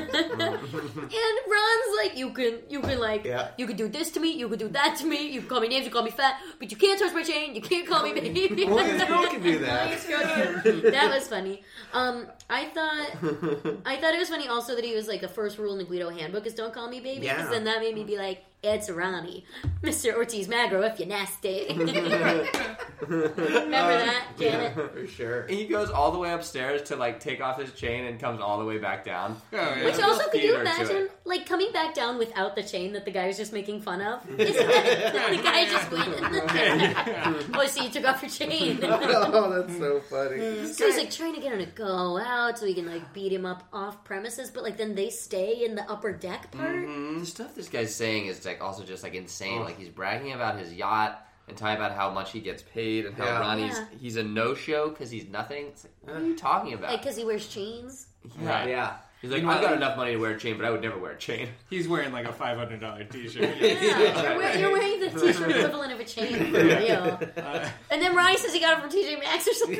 And Ron's like, you can you can do this to me, you can do that to me, you can call me names, you can call me fat, but you can't touch my chain, you can't call me baby. Only this girl can do that. That was funny. I thought it was funny also that he was like, the first rule in the Guido handbook is don't call me baby, because then that made me be like, it's Ronnie, Mr. Ortiz Magro, if you're nasty. Remember that, Janet? For sure. And he goes all the way upstairs to like take off his chain and comes all the way back down. Oh, yeah. Which also, could you Theater to imagine, it. like, coming back down without the chain that the guy was just making fun of? Isn't that the guy just went? Oh, so you took off your chain. Oh, that's so funny. So he's like trying to get him to go out so he can like beat him up off premises, but like then they stay in the upper deck part. The stuff this guy's saying is like also just like insane. Like he's bragging about his yacht and talking about how much he gets paid and how Ronnie's he's a no-show because he's nothing. It's like, what are you talking about? Like, because he wears chains. Yeah. He's like, I've got enough money to wear a chain, but I would never wear a chain. He's wearing like a $500 t-shirt. Yeah, you're wearing the t-shirt equivalent of a chain for real. And then Ronnie says he got it from TJ Maxx or something.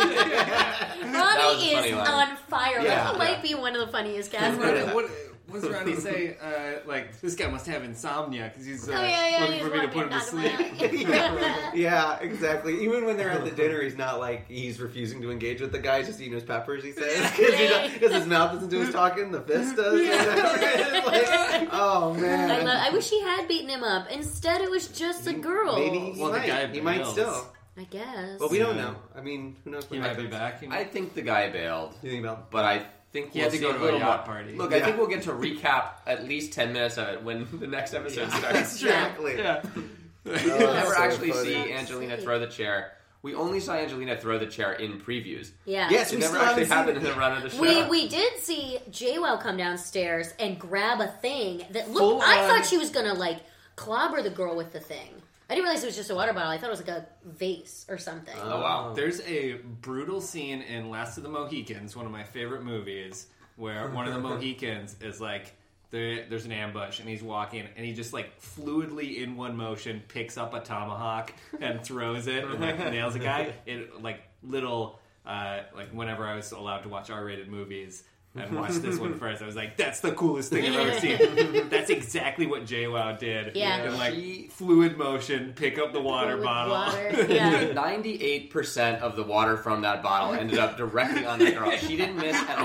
Ronnie is on fire. That might be one of the funniest cast members. What does Ronnie say? Like, this guy must have insomnia because he's looking he's for me to put him to sleep. Yeah, exactly. Even when they're at the dinner, he's not like he's refusing to engage with the guy, just eating his peppers, he says. Because his mouth doesn't do his talking, the fist does. It's like, oh, man. I wish he had beaten him up. Instead, it was just a girl. Maybe he might still. I guess. But we don't know. I mean, who knows? He might be back. I think the guy bailed. You think about? But I think He had to go to a yacht party. Look, I think we'll get to recap at least 10 minutes of it when the next episode starts. Exactly. Yeah. We never so actually funny. see Angelina throw the chair. We only saw Angelina throw the chair in previews. Yeah. Yes, It we never still actually haven't happened in seen the run of the show. We did see JWoww come downstairs and grab a thing that Full looked. I on. thought she was gonna like clobber the girl with the thing. I didn't realize it was just a water bottle. I thought it was like a vase or something. Oh, wow. There's a brutal scene in Last of the Mohicans, one of my favorite movies, where one of the Mohicans is like, there's an ambush, and he's walking, and he just like fluidly in one motion picks up a tomahawk and throws it and like nails a guy. It like little like whenever I was allowed to watch R-rated movies and watch this one first, I was like, that's the coolest thing I've ever seen. That's exactly what JWoww did. Yeah. In like fluid motion, pick up the water With bottle. water. Yeah. 98% of the water from that bottle ended up directly on the girl. She didn't miss at all.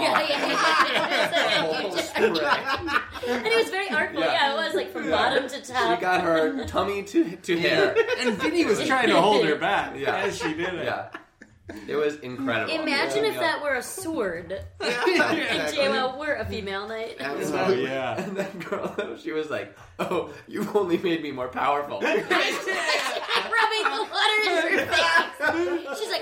And it was very artful. Yeah, it was like from bottom to top. She got her tummy to hair. And Vinny was trying to hold her back as she did it. Yeah. It was incredible. Imagine if that were a sword and JWoww were a female knight. Oh, yeah. And that girl, she was like, "Oh, you've only made me more powerful." Rubbing the water in her face. She's like,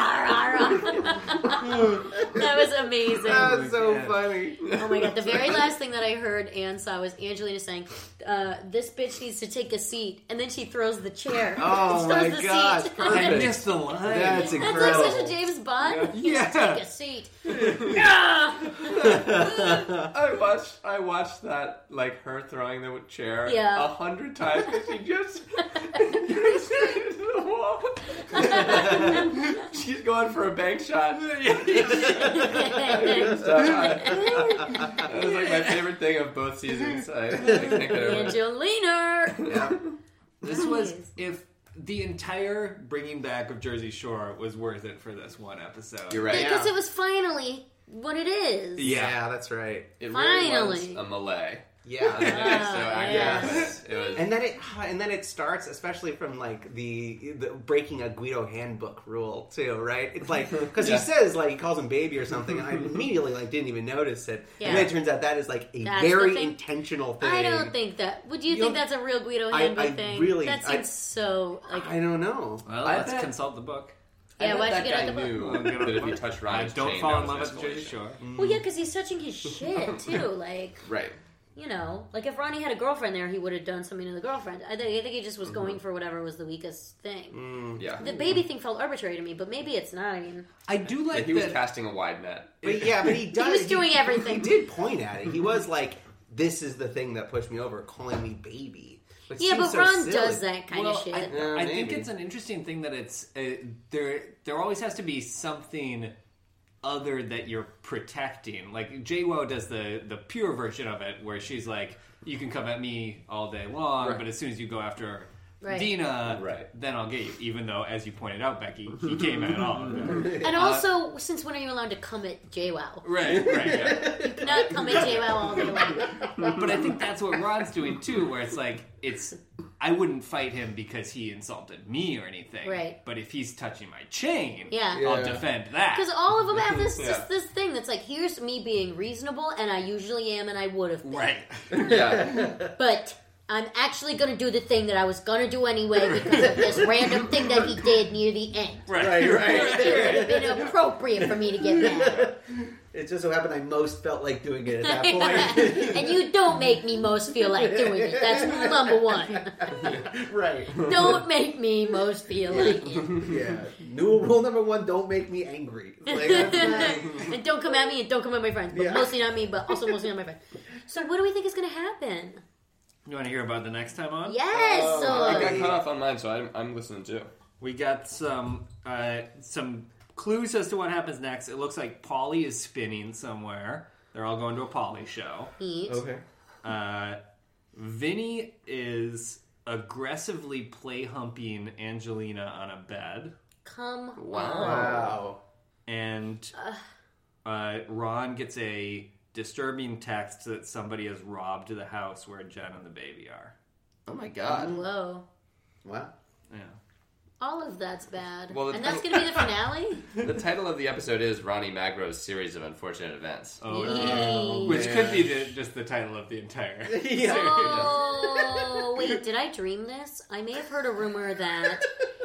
that was amazing. That was so funny. Oh my god, the very last thing that I heard and saw was Angelina saying, this bitch needs to take a seat, and then she throws the chair. Oh She my throws the gosh, seat. I perfect. missed the line. That's That's incredible. like such a James Bond. Yeah. Take a seat. Ah! I watched that, like her throwing the chair 100 times because she just goes into the wall. She's going for a bank shot. That was like my favorite thing of both seasons. I can't get over it. Angelina. Yeah. This was, if the entire bringing back of Jersey Shore was worth it for this one episode. You're right. Because it was finally what it is. Yeah, that's right. It really was Finally. a melee. Yeah. Yes. It was. And then it starts, especially from like the breaking a Guido handbook rule too, right? It's like because he says like he calls him baby or something, and I immediately like didn't even notice it, and then it turns out that is like that's very intentional thing. I don't think that. Would you think that's a real Guido handbook thing? Really, that seems so like I don't know. Well, let's consult the book. Yeah, why'd you that get guy out the book? knew that if you touch Ronnie's Don't chain, fall that in love was at the Jersey Shore. Well, yeah, because he's touching his shit too. Like, Right. you know, like if Ronnie had a girlfriend there, he would have done something to the girlfriend. I think he just was going for whatever was the weakest thing. Yeah. The baby thing felt arbitrary to me, but maybe it's not. I mean, I do like He was that. casting a wide net. But he does. he was doing everything. He did point at it. He was like, "This is the thing that pushed me over," calling me baby. Yeah, but Ron does that kind of shit. I think it's an interesting thing that it's there always has to be something other that you're protecting. Like JWoww does the pure version of it, where she's like, "You can come at me all day long, but as soon as you go after Dina, then I'll get you." Even though, as you pointed out, Becky, he came at all. And also, since when are you allowed to come at JWoww? Right, yeah. You cannot come at JWoww all day long. But I think that's what Ron's doing too, where it's like I wouldn't fight him because he insulted me or anything. Right. But if he's touching my chain, Yeah. I'll defend that. Because all of them have this just this thing that's like, here's me being reasonable, and I usually am, and I would have been. Right. Yeah. But I'm actually going to do the thing that I was going to do anyway because of this random thing that he did near the end. Right. It would have been appropriate for me to get mad. It just so happened I most felt like doing it at that point. And you don't make me most feel like doing it. That's rule number one. Right. Don't make me most feel like it. Yeah. New rule number 1, don't make me angry. Like, that's not... And don't come at me and don't come at my friends. But mostly not me, but also mostly not my friends. So what do we think is going to happen? You want to hear about the next time on? Yes! I got cut off on mine, so I'm listening too. We got some clues as to what happens next. It looks like Pauly is spinning somewhere. They're all going to a Pauly show. Eat. Okay. Vinny is aggressively play humping Angelina on a bed. Come on. Wow. And Ron gets a disturbing text that somebody has robbed the house where Jen and the baby are. Oh my god. Whoa. Wow. Yeah. All of that's bad. Well, and that's going to be the finale? The title of the episode is Ronnie Magro's Series of Unfortunate Events. Oh, Yay. which could be just the title of the entire. Oh, wait, did I dream this? I may have heard a rumor that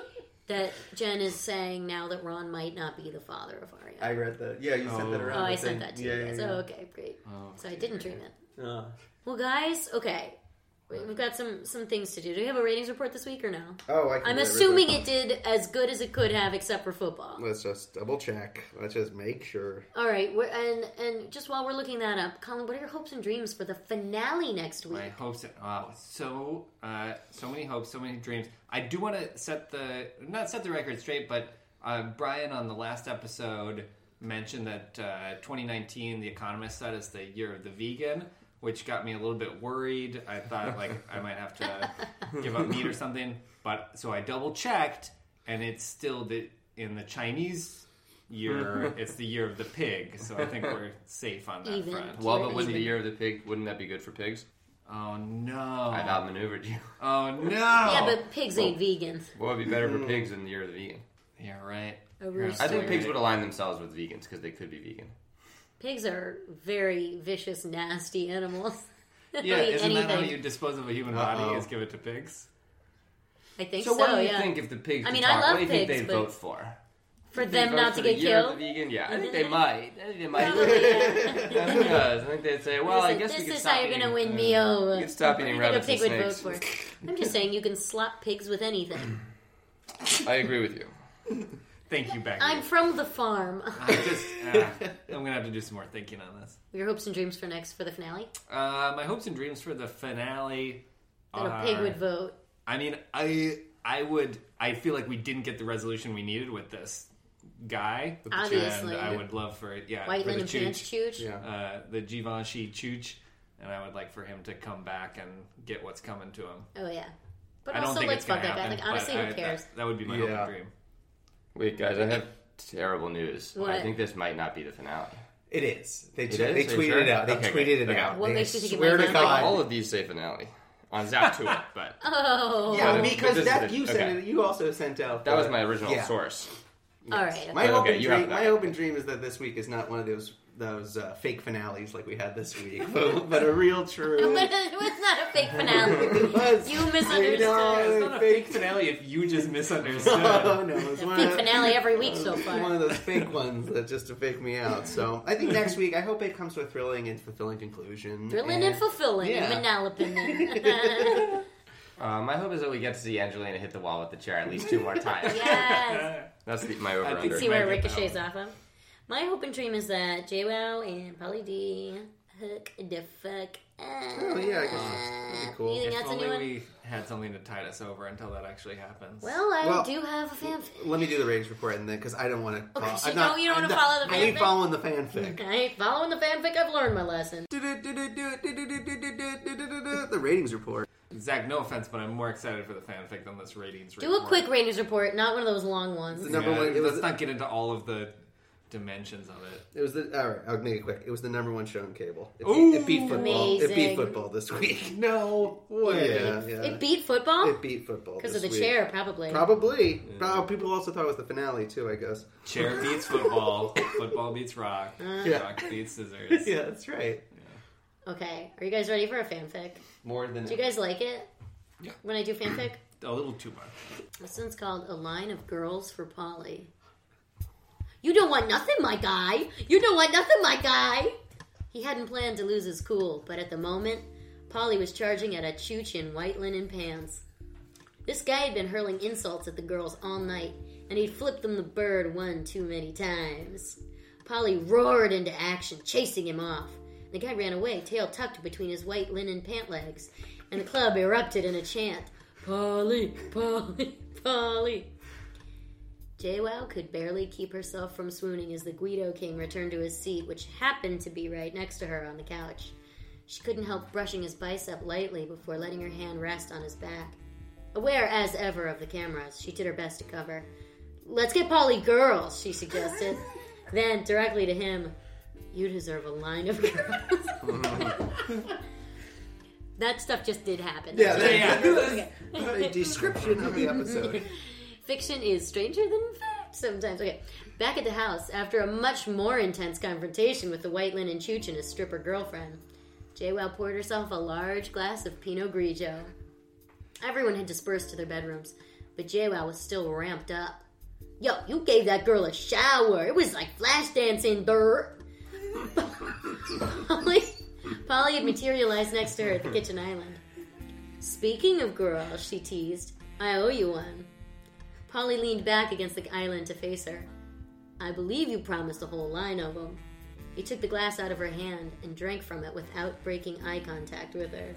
Jen is saying now that Ron might not be the father of Arya. I read that. Yeah, you sent that around. Oh, I sent that to you guys. Yeah. Oh, okay, great. So I didn't dream it. Oh. Well, guys, okay. We've got some things to do. Do we have a ratings report this week or no? Oh, I'm assuming it did as good as it could have, except for football. Let's just double check. Let's just make sure. All right, and just while we're looking that up, Colin, what are your hopes and dreams for the finale next week? My hopes, so many hopes, so many dreams. I do want to not set the record straight, but Brian on the last episode mentioned that 2019, The Economist said is the year of the vegan, which got me a little bit worried. I thought like I might have to give up meat or something, but so I double checked, and it's still in the Chinese year. It's the year of the pig, so I think we're safe on that front. Well, but wouldn't the year of the pig? Wouldn't that be good for pigs? Oh no! I've outmaneuvered you. Oh no! Yeah, but pigs ain't vegans. What would be better for pigs than the year of the vegan? Yeah, right. A rooster. I think pigs would align themselves with vegans because they could be vegan. Pigs are very vicious, nasty animals. Yeah, isn't that how you dispose of a human body? Is give it to pigs? I think so. What do you yeah. think if the pigs? I mean, could talk, I love what do you think pigs, they'd but vote for? For them not to get the year of killed? the vegan? Yeah, I think they might. I think they might. Probably, I think they'd say, "Well, I guess we this could is stop how you're eating. going to win me over." You could stop eating What do you rabbits think a and pig would snakes. vote for? I'm just saying you can slap pigs with anything. I agree with you. Thank you, Becky. I'm from the farm. I'm gonna have to do some more thinking on this. Your hopes and dreams for the finale? My hopes and dreams for the finale That a pig would vote. I mean, I feel like we didn't get the resolution we needed with this guy. Obviously. And I would love for White for the linen pants chooch. Yeah. The Givenchy chooch, and I would like for him to come back and get what's coming to him. Oh yeah. But I don't also think let's it's gonna fuck that guy. happen, Like honestly, but who cares? That would be my hope and dream. Wait, guys, I have terrible news. What? I think this might not be the finale. It is. They is? tweeted Sure? it out. They Okay, tweeted it okay. out. What They makes you think it swear might to not? God. All of these say finale on Zap to it, but Oh. Yeah, But because this is that a bit- you sent okay. it. You also sent out. that was my original yeah. source. All right. My hope Okay, and you have dream. that. My hope and dream is that this week is not one of those fake finales like we had this week, but a real true. But it was not a fake finale. It was. You misunderstood. You It's not a fake finale if you just misunderstood. No, it's A one fake of- finale every week so far. One of those fake ones that just to fake me out. So I think next week, I hope it comes to a thrilling and fulfilling conclusion. Thrilling and fulfilling, Yeah. in Manal opinion. My hope is that we get to see Angelina hit the wall with the chair at least 2 more times. Yes. That's my over I think under. See where it Might get ricochets off of. My hope and dream is that JWoww and Polly D hook the fuck up. Oh yeah, I guess that'd be cool. You think If that's a only new one? we had something to tide us over until that actually happens. Well, I Well, do have a fanfic. Let me do the ratings report and then because I don't want to. Okay, so you don't wanna follow the I ain't fanfic? following the fanfic. I ain't following the fanfic. I've learned my lesson. The ratings report. Zach, no offense, but I'm more excited for the fanfic than this ratings Do report. a quick ratings report, not one of those long ones. The number one. It was let's not get into all of the dimensions of it. It was the all right. I'll make it quick. It was the number one show on cable. Ooh, It beat football. It beat amazing. football this week. No way. Yeah. It beat football? It beat football Because this of the week. chair, probably. Probably. Oh, people also thought it was the finale too. I guess. Chair beats football. Football beats rock. Yeah. Rock beats scissors. Yeah, that's right. Okay, are you guys ready for a fanfic? More than Do you guys like it? Yeah. When I do fanfic? A little too much. This one's called A Line of Girls for Polly. You don't want nothing, my guy! You don't want nothing, my guy! He hadn't planned to lose his cool, but at the moment, Polly was charging at a chooch in white linen pants. This guy had been hurling insults at the girls all night, and he'd flipped them the bird one too many times. Polly roared into action, chasing him off. The guy ran away, tail tucked between his white linen pant legs, and the club erupted in a chant. Polly, Polly, Polly. JWoww could barely keep herself from swooning as the Guido King returned to his seat, which happened to be right next to her on the couch. She couldn't help brushing his bicep lightly before letting her hand rest on his back. Aware as ever of the cameras, she did her best to cover. Let's get Polly girls, she suggested. Then, directly to him, you deserve a line of girls. That stuff just did happen. Yeah, Okay. a description of the episode. Fiction is stranger than fact sometimes. Okay, back at the house, after a much more intense confrontation with the white linen chooch and his stripper girlfriend, JWoww poured herself a large glass of Pinot Grigio. Everyone had dispersed to their bedrooms, but JWoww was still ramped up. Yo, you gave that girl a shower. It was like flash dancing, dirt. Polly had materialized next to her at the kitchen island. Speaking of girls, she teased, I owe you one. Polly leaned back against the island to face her. I believe you promised a whole line of them. He took the glass out of her hand and drank from it without breaking eye contact with her.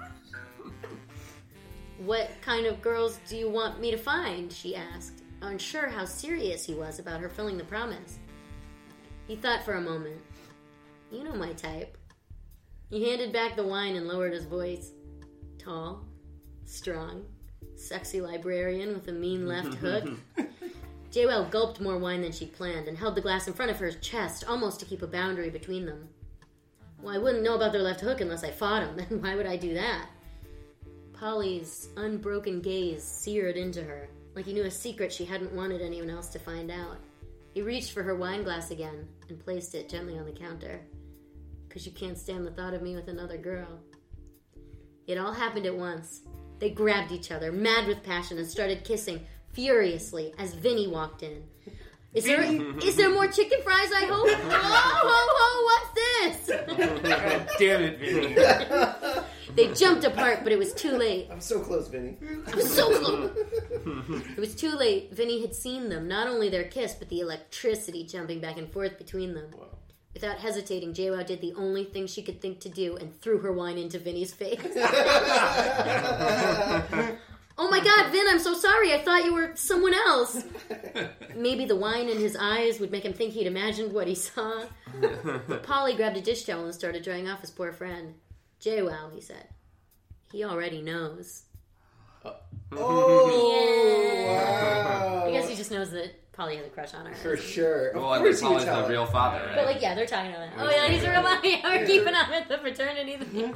What kind of girls do you want me to find? She asked, unsure how serious he was about her filling the promise. He thought for a moment. You know my type. He handed back the wine and lowered his voice. Tall, strong, sexy librarian with a mean left hook. JWoww gulped more wine than she'd planned and held the glass in front of her chest, almost to keep a boundary between them. Well, I wouldn't know about their left hook unless I fought him, then why would I do that? Polly's unbroken gaze seared into her, like he knew a secret she hadn't wanted anyone else to find out. He reached for her wine glass again and placed it gently on the counter. 'Cause you can't stand the thought of me with another girl. It all happened at once. They grabbed each other, mad with passion, and started kissing furiously as Vinny walked in. Is there more chicken fries, I hope? Ho, ho, ho, what's this? God damn it, Vinny. They jumped apart, but it was too late. I'm so close, Vinny. It was so close. It was too late. Vinny had seen them, not only their kiss, but the electricity jumping back and forth between them. Wow. Without hesitating, JWoww did the only thing she could think to do and threw her wine into Vinny's face. Oh my god, Vin, I'm so sorry. I thought you were someone else. Maybe the wine in his eyes would make him think he'd imagined what he saw. But Polly grabbed a dish towel and started drying off his poor friend. JWoww, he said. He already knows. Oh, Yeah. wow. I guess he just knows that Polly has a crush on her. For sure. Well, and then Polly's the real father, right? But like, yeah, they're talking about it. Oh yeah, he's a real mommy. We're keeping on with the fraternity thing.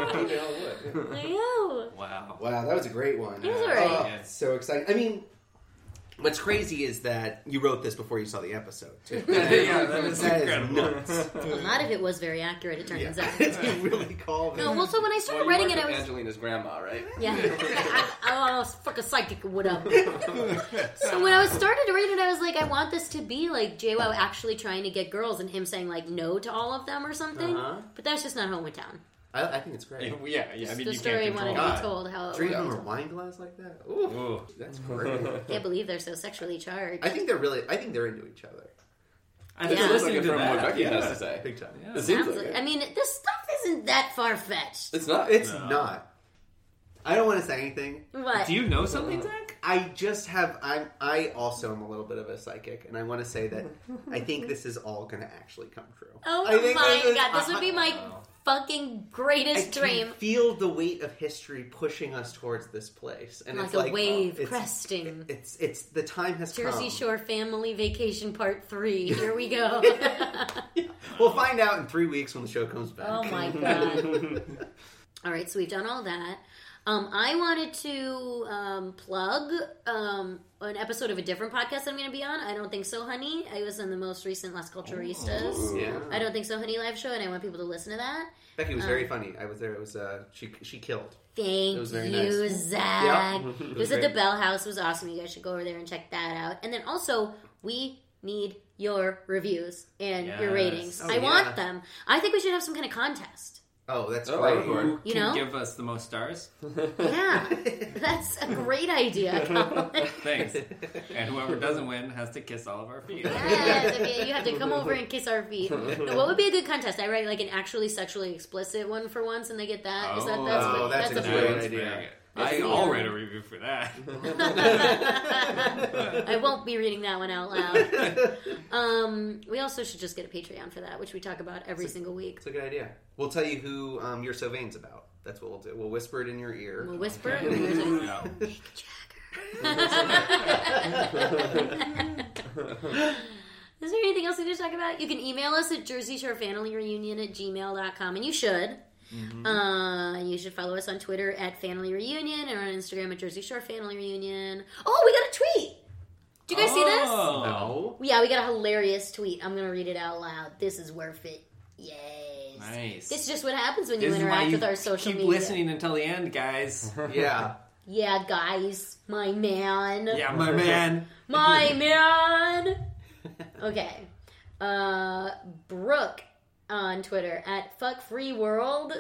I know. Wow. Wow, that was a great one. It was alright. Yeah. So exciting. I mean, what's crazy is that you wrote this before you saw the episode, too. Yeah, that is That is incredible. nuts. A lot of it was very accurate. It turns out. It's really called. No, well, so when I started writing it, I was Angelina's grandma, right? yeah. I was fucking psychic. What up? So when I started to read it, I was like, I want this to be like JWoww actually trying to get girls and him saying like no to all of them or something. But that's just not how it went down. I think it's great. Yeah. I mean, The you story can't wanted control to that. be told how it Drink went. from a wine glass like that? Ooh, Ooh. that's great. Can't believe they're so sexually charged. I think they're into each other. I Yeah. think Looks like listening it to from what that. Becky Yeah. has to say. Big time. Yeah. It seems Sounds like like- it. I mean, this stuff isn't that far fetched. It's not. It's No. not. I don't want to say anything. What? Do you know something, Zach? I just have. I also am a little bit of a psychic, and I want to say that I think this is all going to actually come true. Oh I think my is- god, this would be my fucking I greatest can dream. feel the weight of history pushing us towards this place, and Like it's a like wave it's- cresting. It's the time has Jersey come. Shore Family Vacation Part 3. Here we go. We'll find out in 3 weeks when the show comes back. Oh my god. All right, so we've done all that. I wanted to plug an episode of a different podcast that I'm going to be on. I Don't Think So, Honey. I was on the most recent Las Culturistas. Yeah. I Don't Think So, Honey live show, and I want people to listen to that. Becky was very funny. I was there. It was she killed. Thank It was very you, nice. Zach. Yep. It was at great. the Bell House. It was awesome. You guys should go over there and check that out. And then also, we need your reviews and your Yes. ratings. Oh, I yeah. want them. I think we should have some kind of contest. Oh, that's Oh, great. Lord. You Can know? give us the most stars? Yeah, that's a great idea, Colin. Thanks. And whoever doesn't win has to kiss all of our feet. Yes, I mean, you have to come over and kiss our feet. No, what would be a good contest? I write like an actually sexually explicit one for once, and they get that. Is that that's that's a a great point. idea. I'll write a review for that. I won't be reading that one out loud. We also should just get a Patreon for that, which we talk about every single week. It's a good idea. We'll tell you who You're So Vain's about. That's what we'll do. We'll whisper it in your ear. We'll whisper it. And we're like, Yeah. Is there anything else we need to talk about? You can email us at jerseyshoreFamilyReunion@gmail.com, and you should. You should follow us on Twitter at Family Reunion and on Instagram at Jersey Shore Family Reunion. Oh, we got a tweet! Did you guys see this? No. Yeah, we got a hilarious tweet. I'm going to read it out loud. This is worth it. Yes. Nice. This is just what happens when you This is why interact you with our social keep media. listening until the end, guys. Yeah. Yeah, guys. My man. Yeah, my man. My man. Okay. Brooke on Twitter at FuckFreeWorld.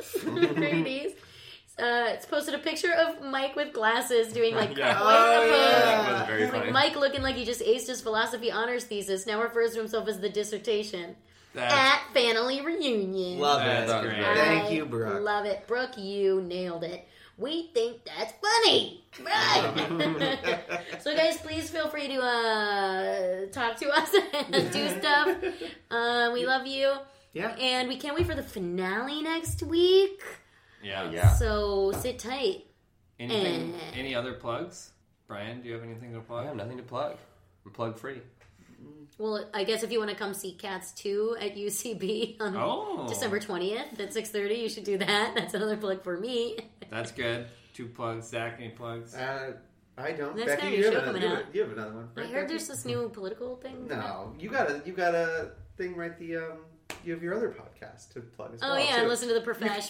It's posted a picture of Mike with glasses doing like Yeah. quite a pose. That was very Like funny. Mike looking like he just aced his philosophy honors thesis. Now refers to himself as the dissertation That's, at Family Reunion. Love that's it. great. Thank I you, Brooke. Love it, Brooke. You nailed it. We think that's funny, right? So, guys, please feel free to talk to us and do stuff. We love you, Yeah. and we can't wait for the finale next week. Yeah. Yeah. So sit tight. Anything? Any other plugs? Brian, do you have anything to I plug? have nothing to plug. I'm plug free. Well, I guess if you want to come see Cats 2 at UCB on December 20th at 6:30, you should do that. That's another plug for me. That's good. 2 plugs. Zach, any plugs? I don't. Next Becky, time you your have, show another, coming you, out. have, you have another one. I right, heard Becky? there's this new political thing. No, you got a thing right. You have your other podcast to plug as well. Oh yeah, too. listen to the Profesh.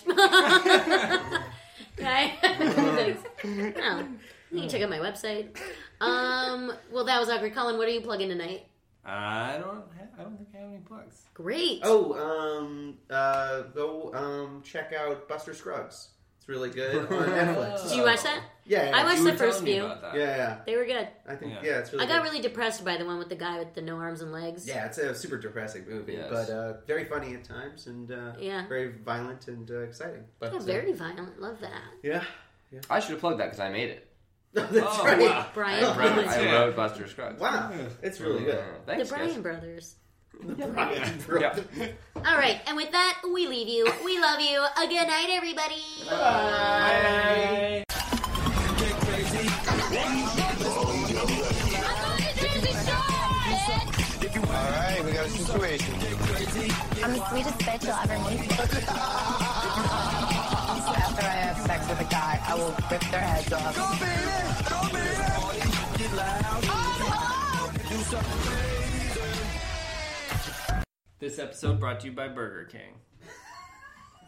Okay. Thanks. Oh, you can check out my website. Well, that was awkward. Colin, what are you plugging tonight? I don't think I have any plugs. Great. Oh, go check out Buster Scruggs. It's really good on Netflix. Did you watch that? Yeah, I watched You the were first telling me few. about that. Yeah. They were good. I think Yeah. it's really. I got good. really depressed by the one with the guy with the no arms and legs. Yeah, it's a super depressing movie, Yes. but very funny at times and Yeah. very violent and exciting. But Yeah, very violent. Love that. yeah. I should have plugged that because I made it. That's Oh, right. wow. Brian I Brothers. wrote Buster Scruggs. Wow, it's really good. The Thanks, Brian guys. Brothers. Yeah. All right, and with that, we leave you. We love you. Good night, everybody. Bye. I'm on the Jersey Shore. the sweetest bitch you'll ever meet. After I have sex with a guy, I will rip their heads off. This episode brought to you by Burger King.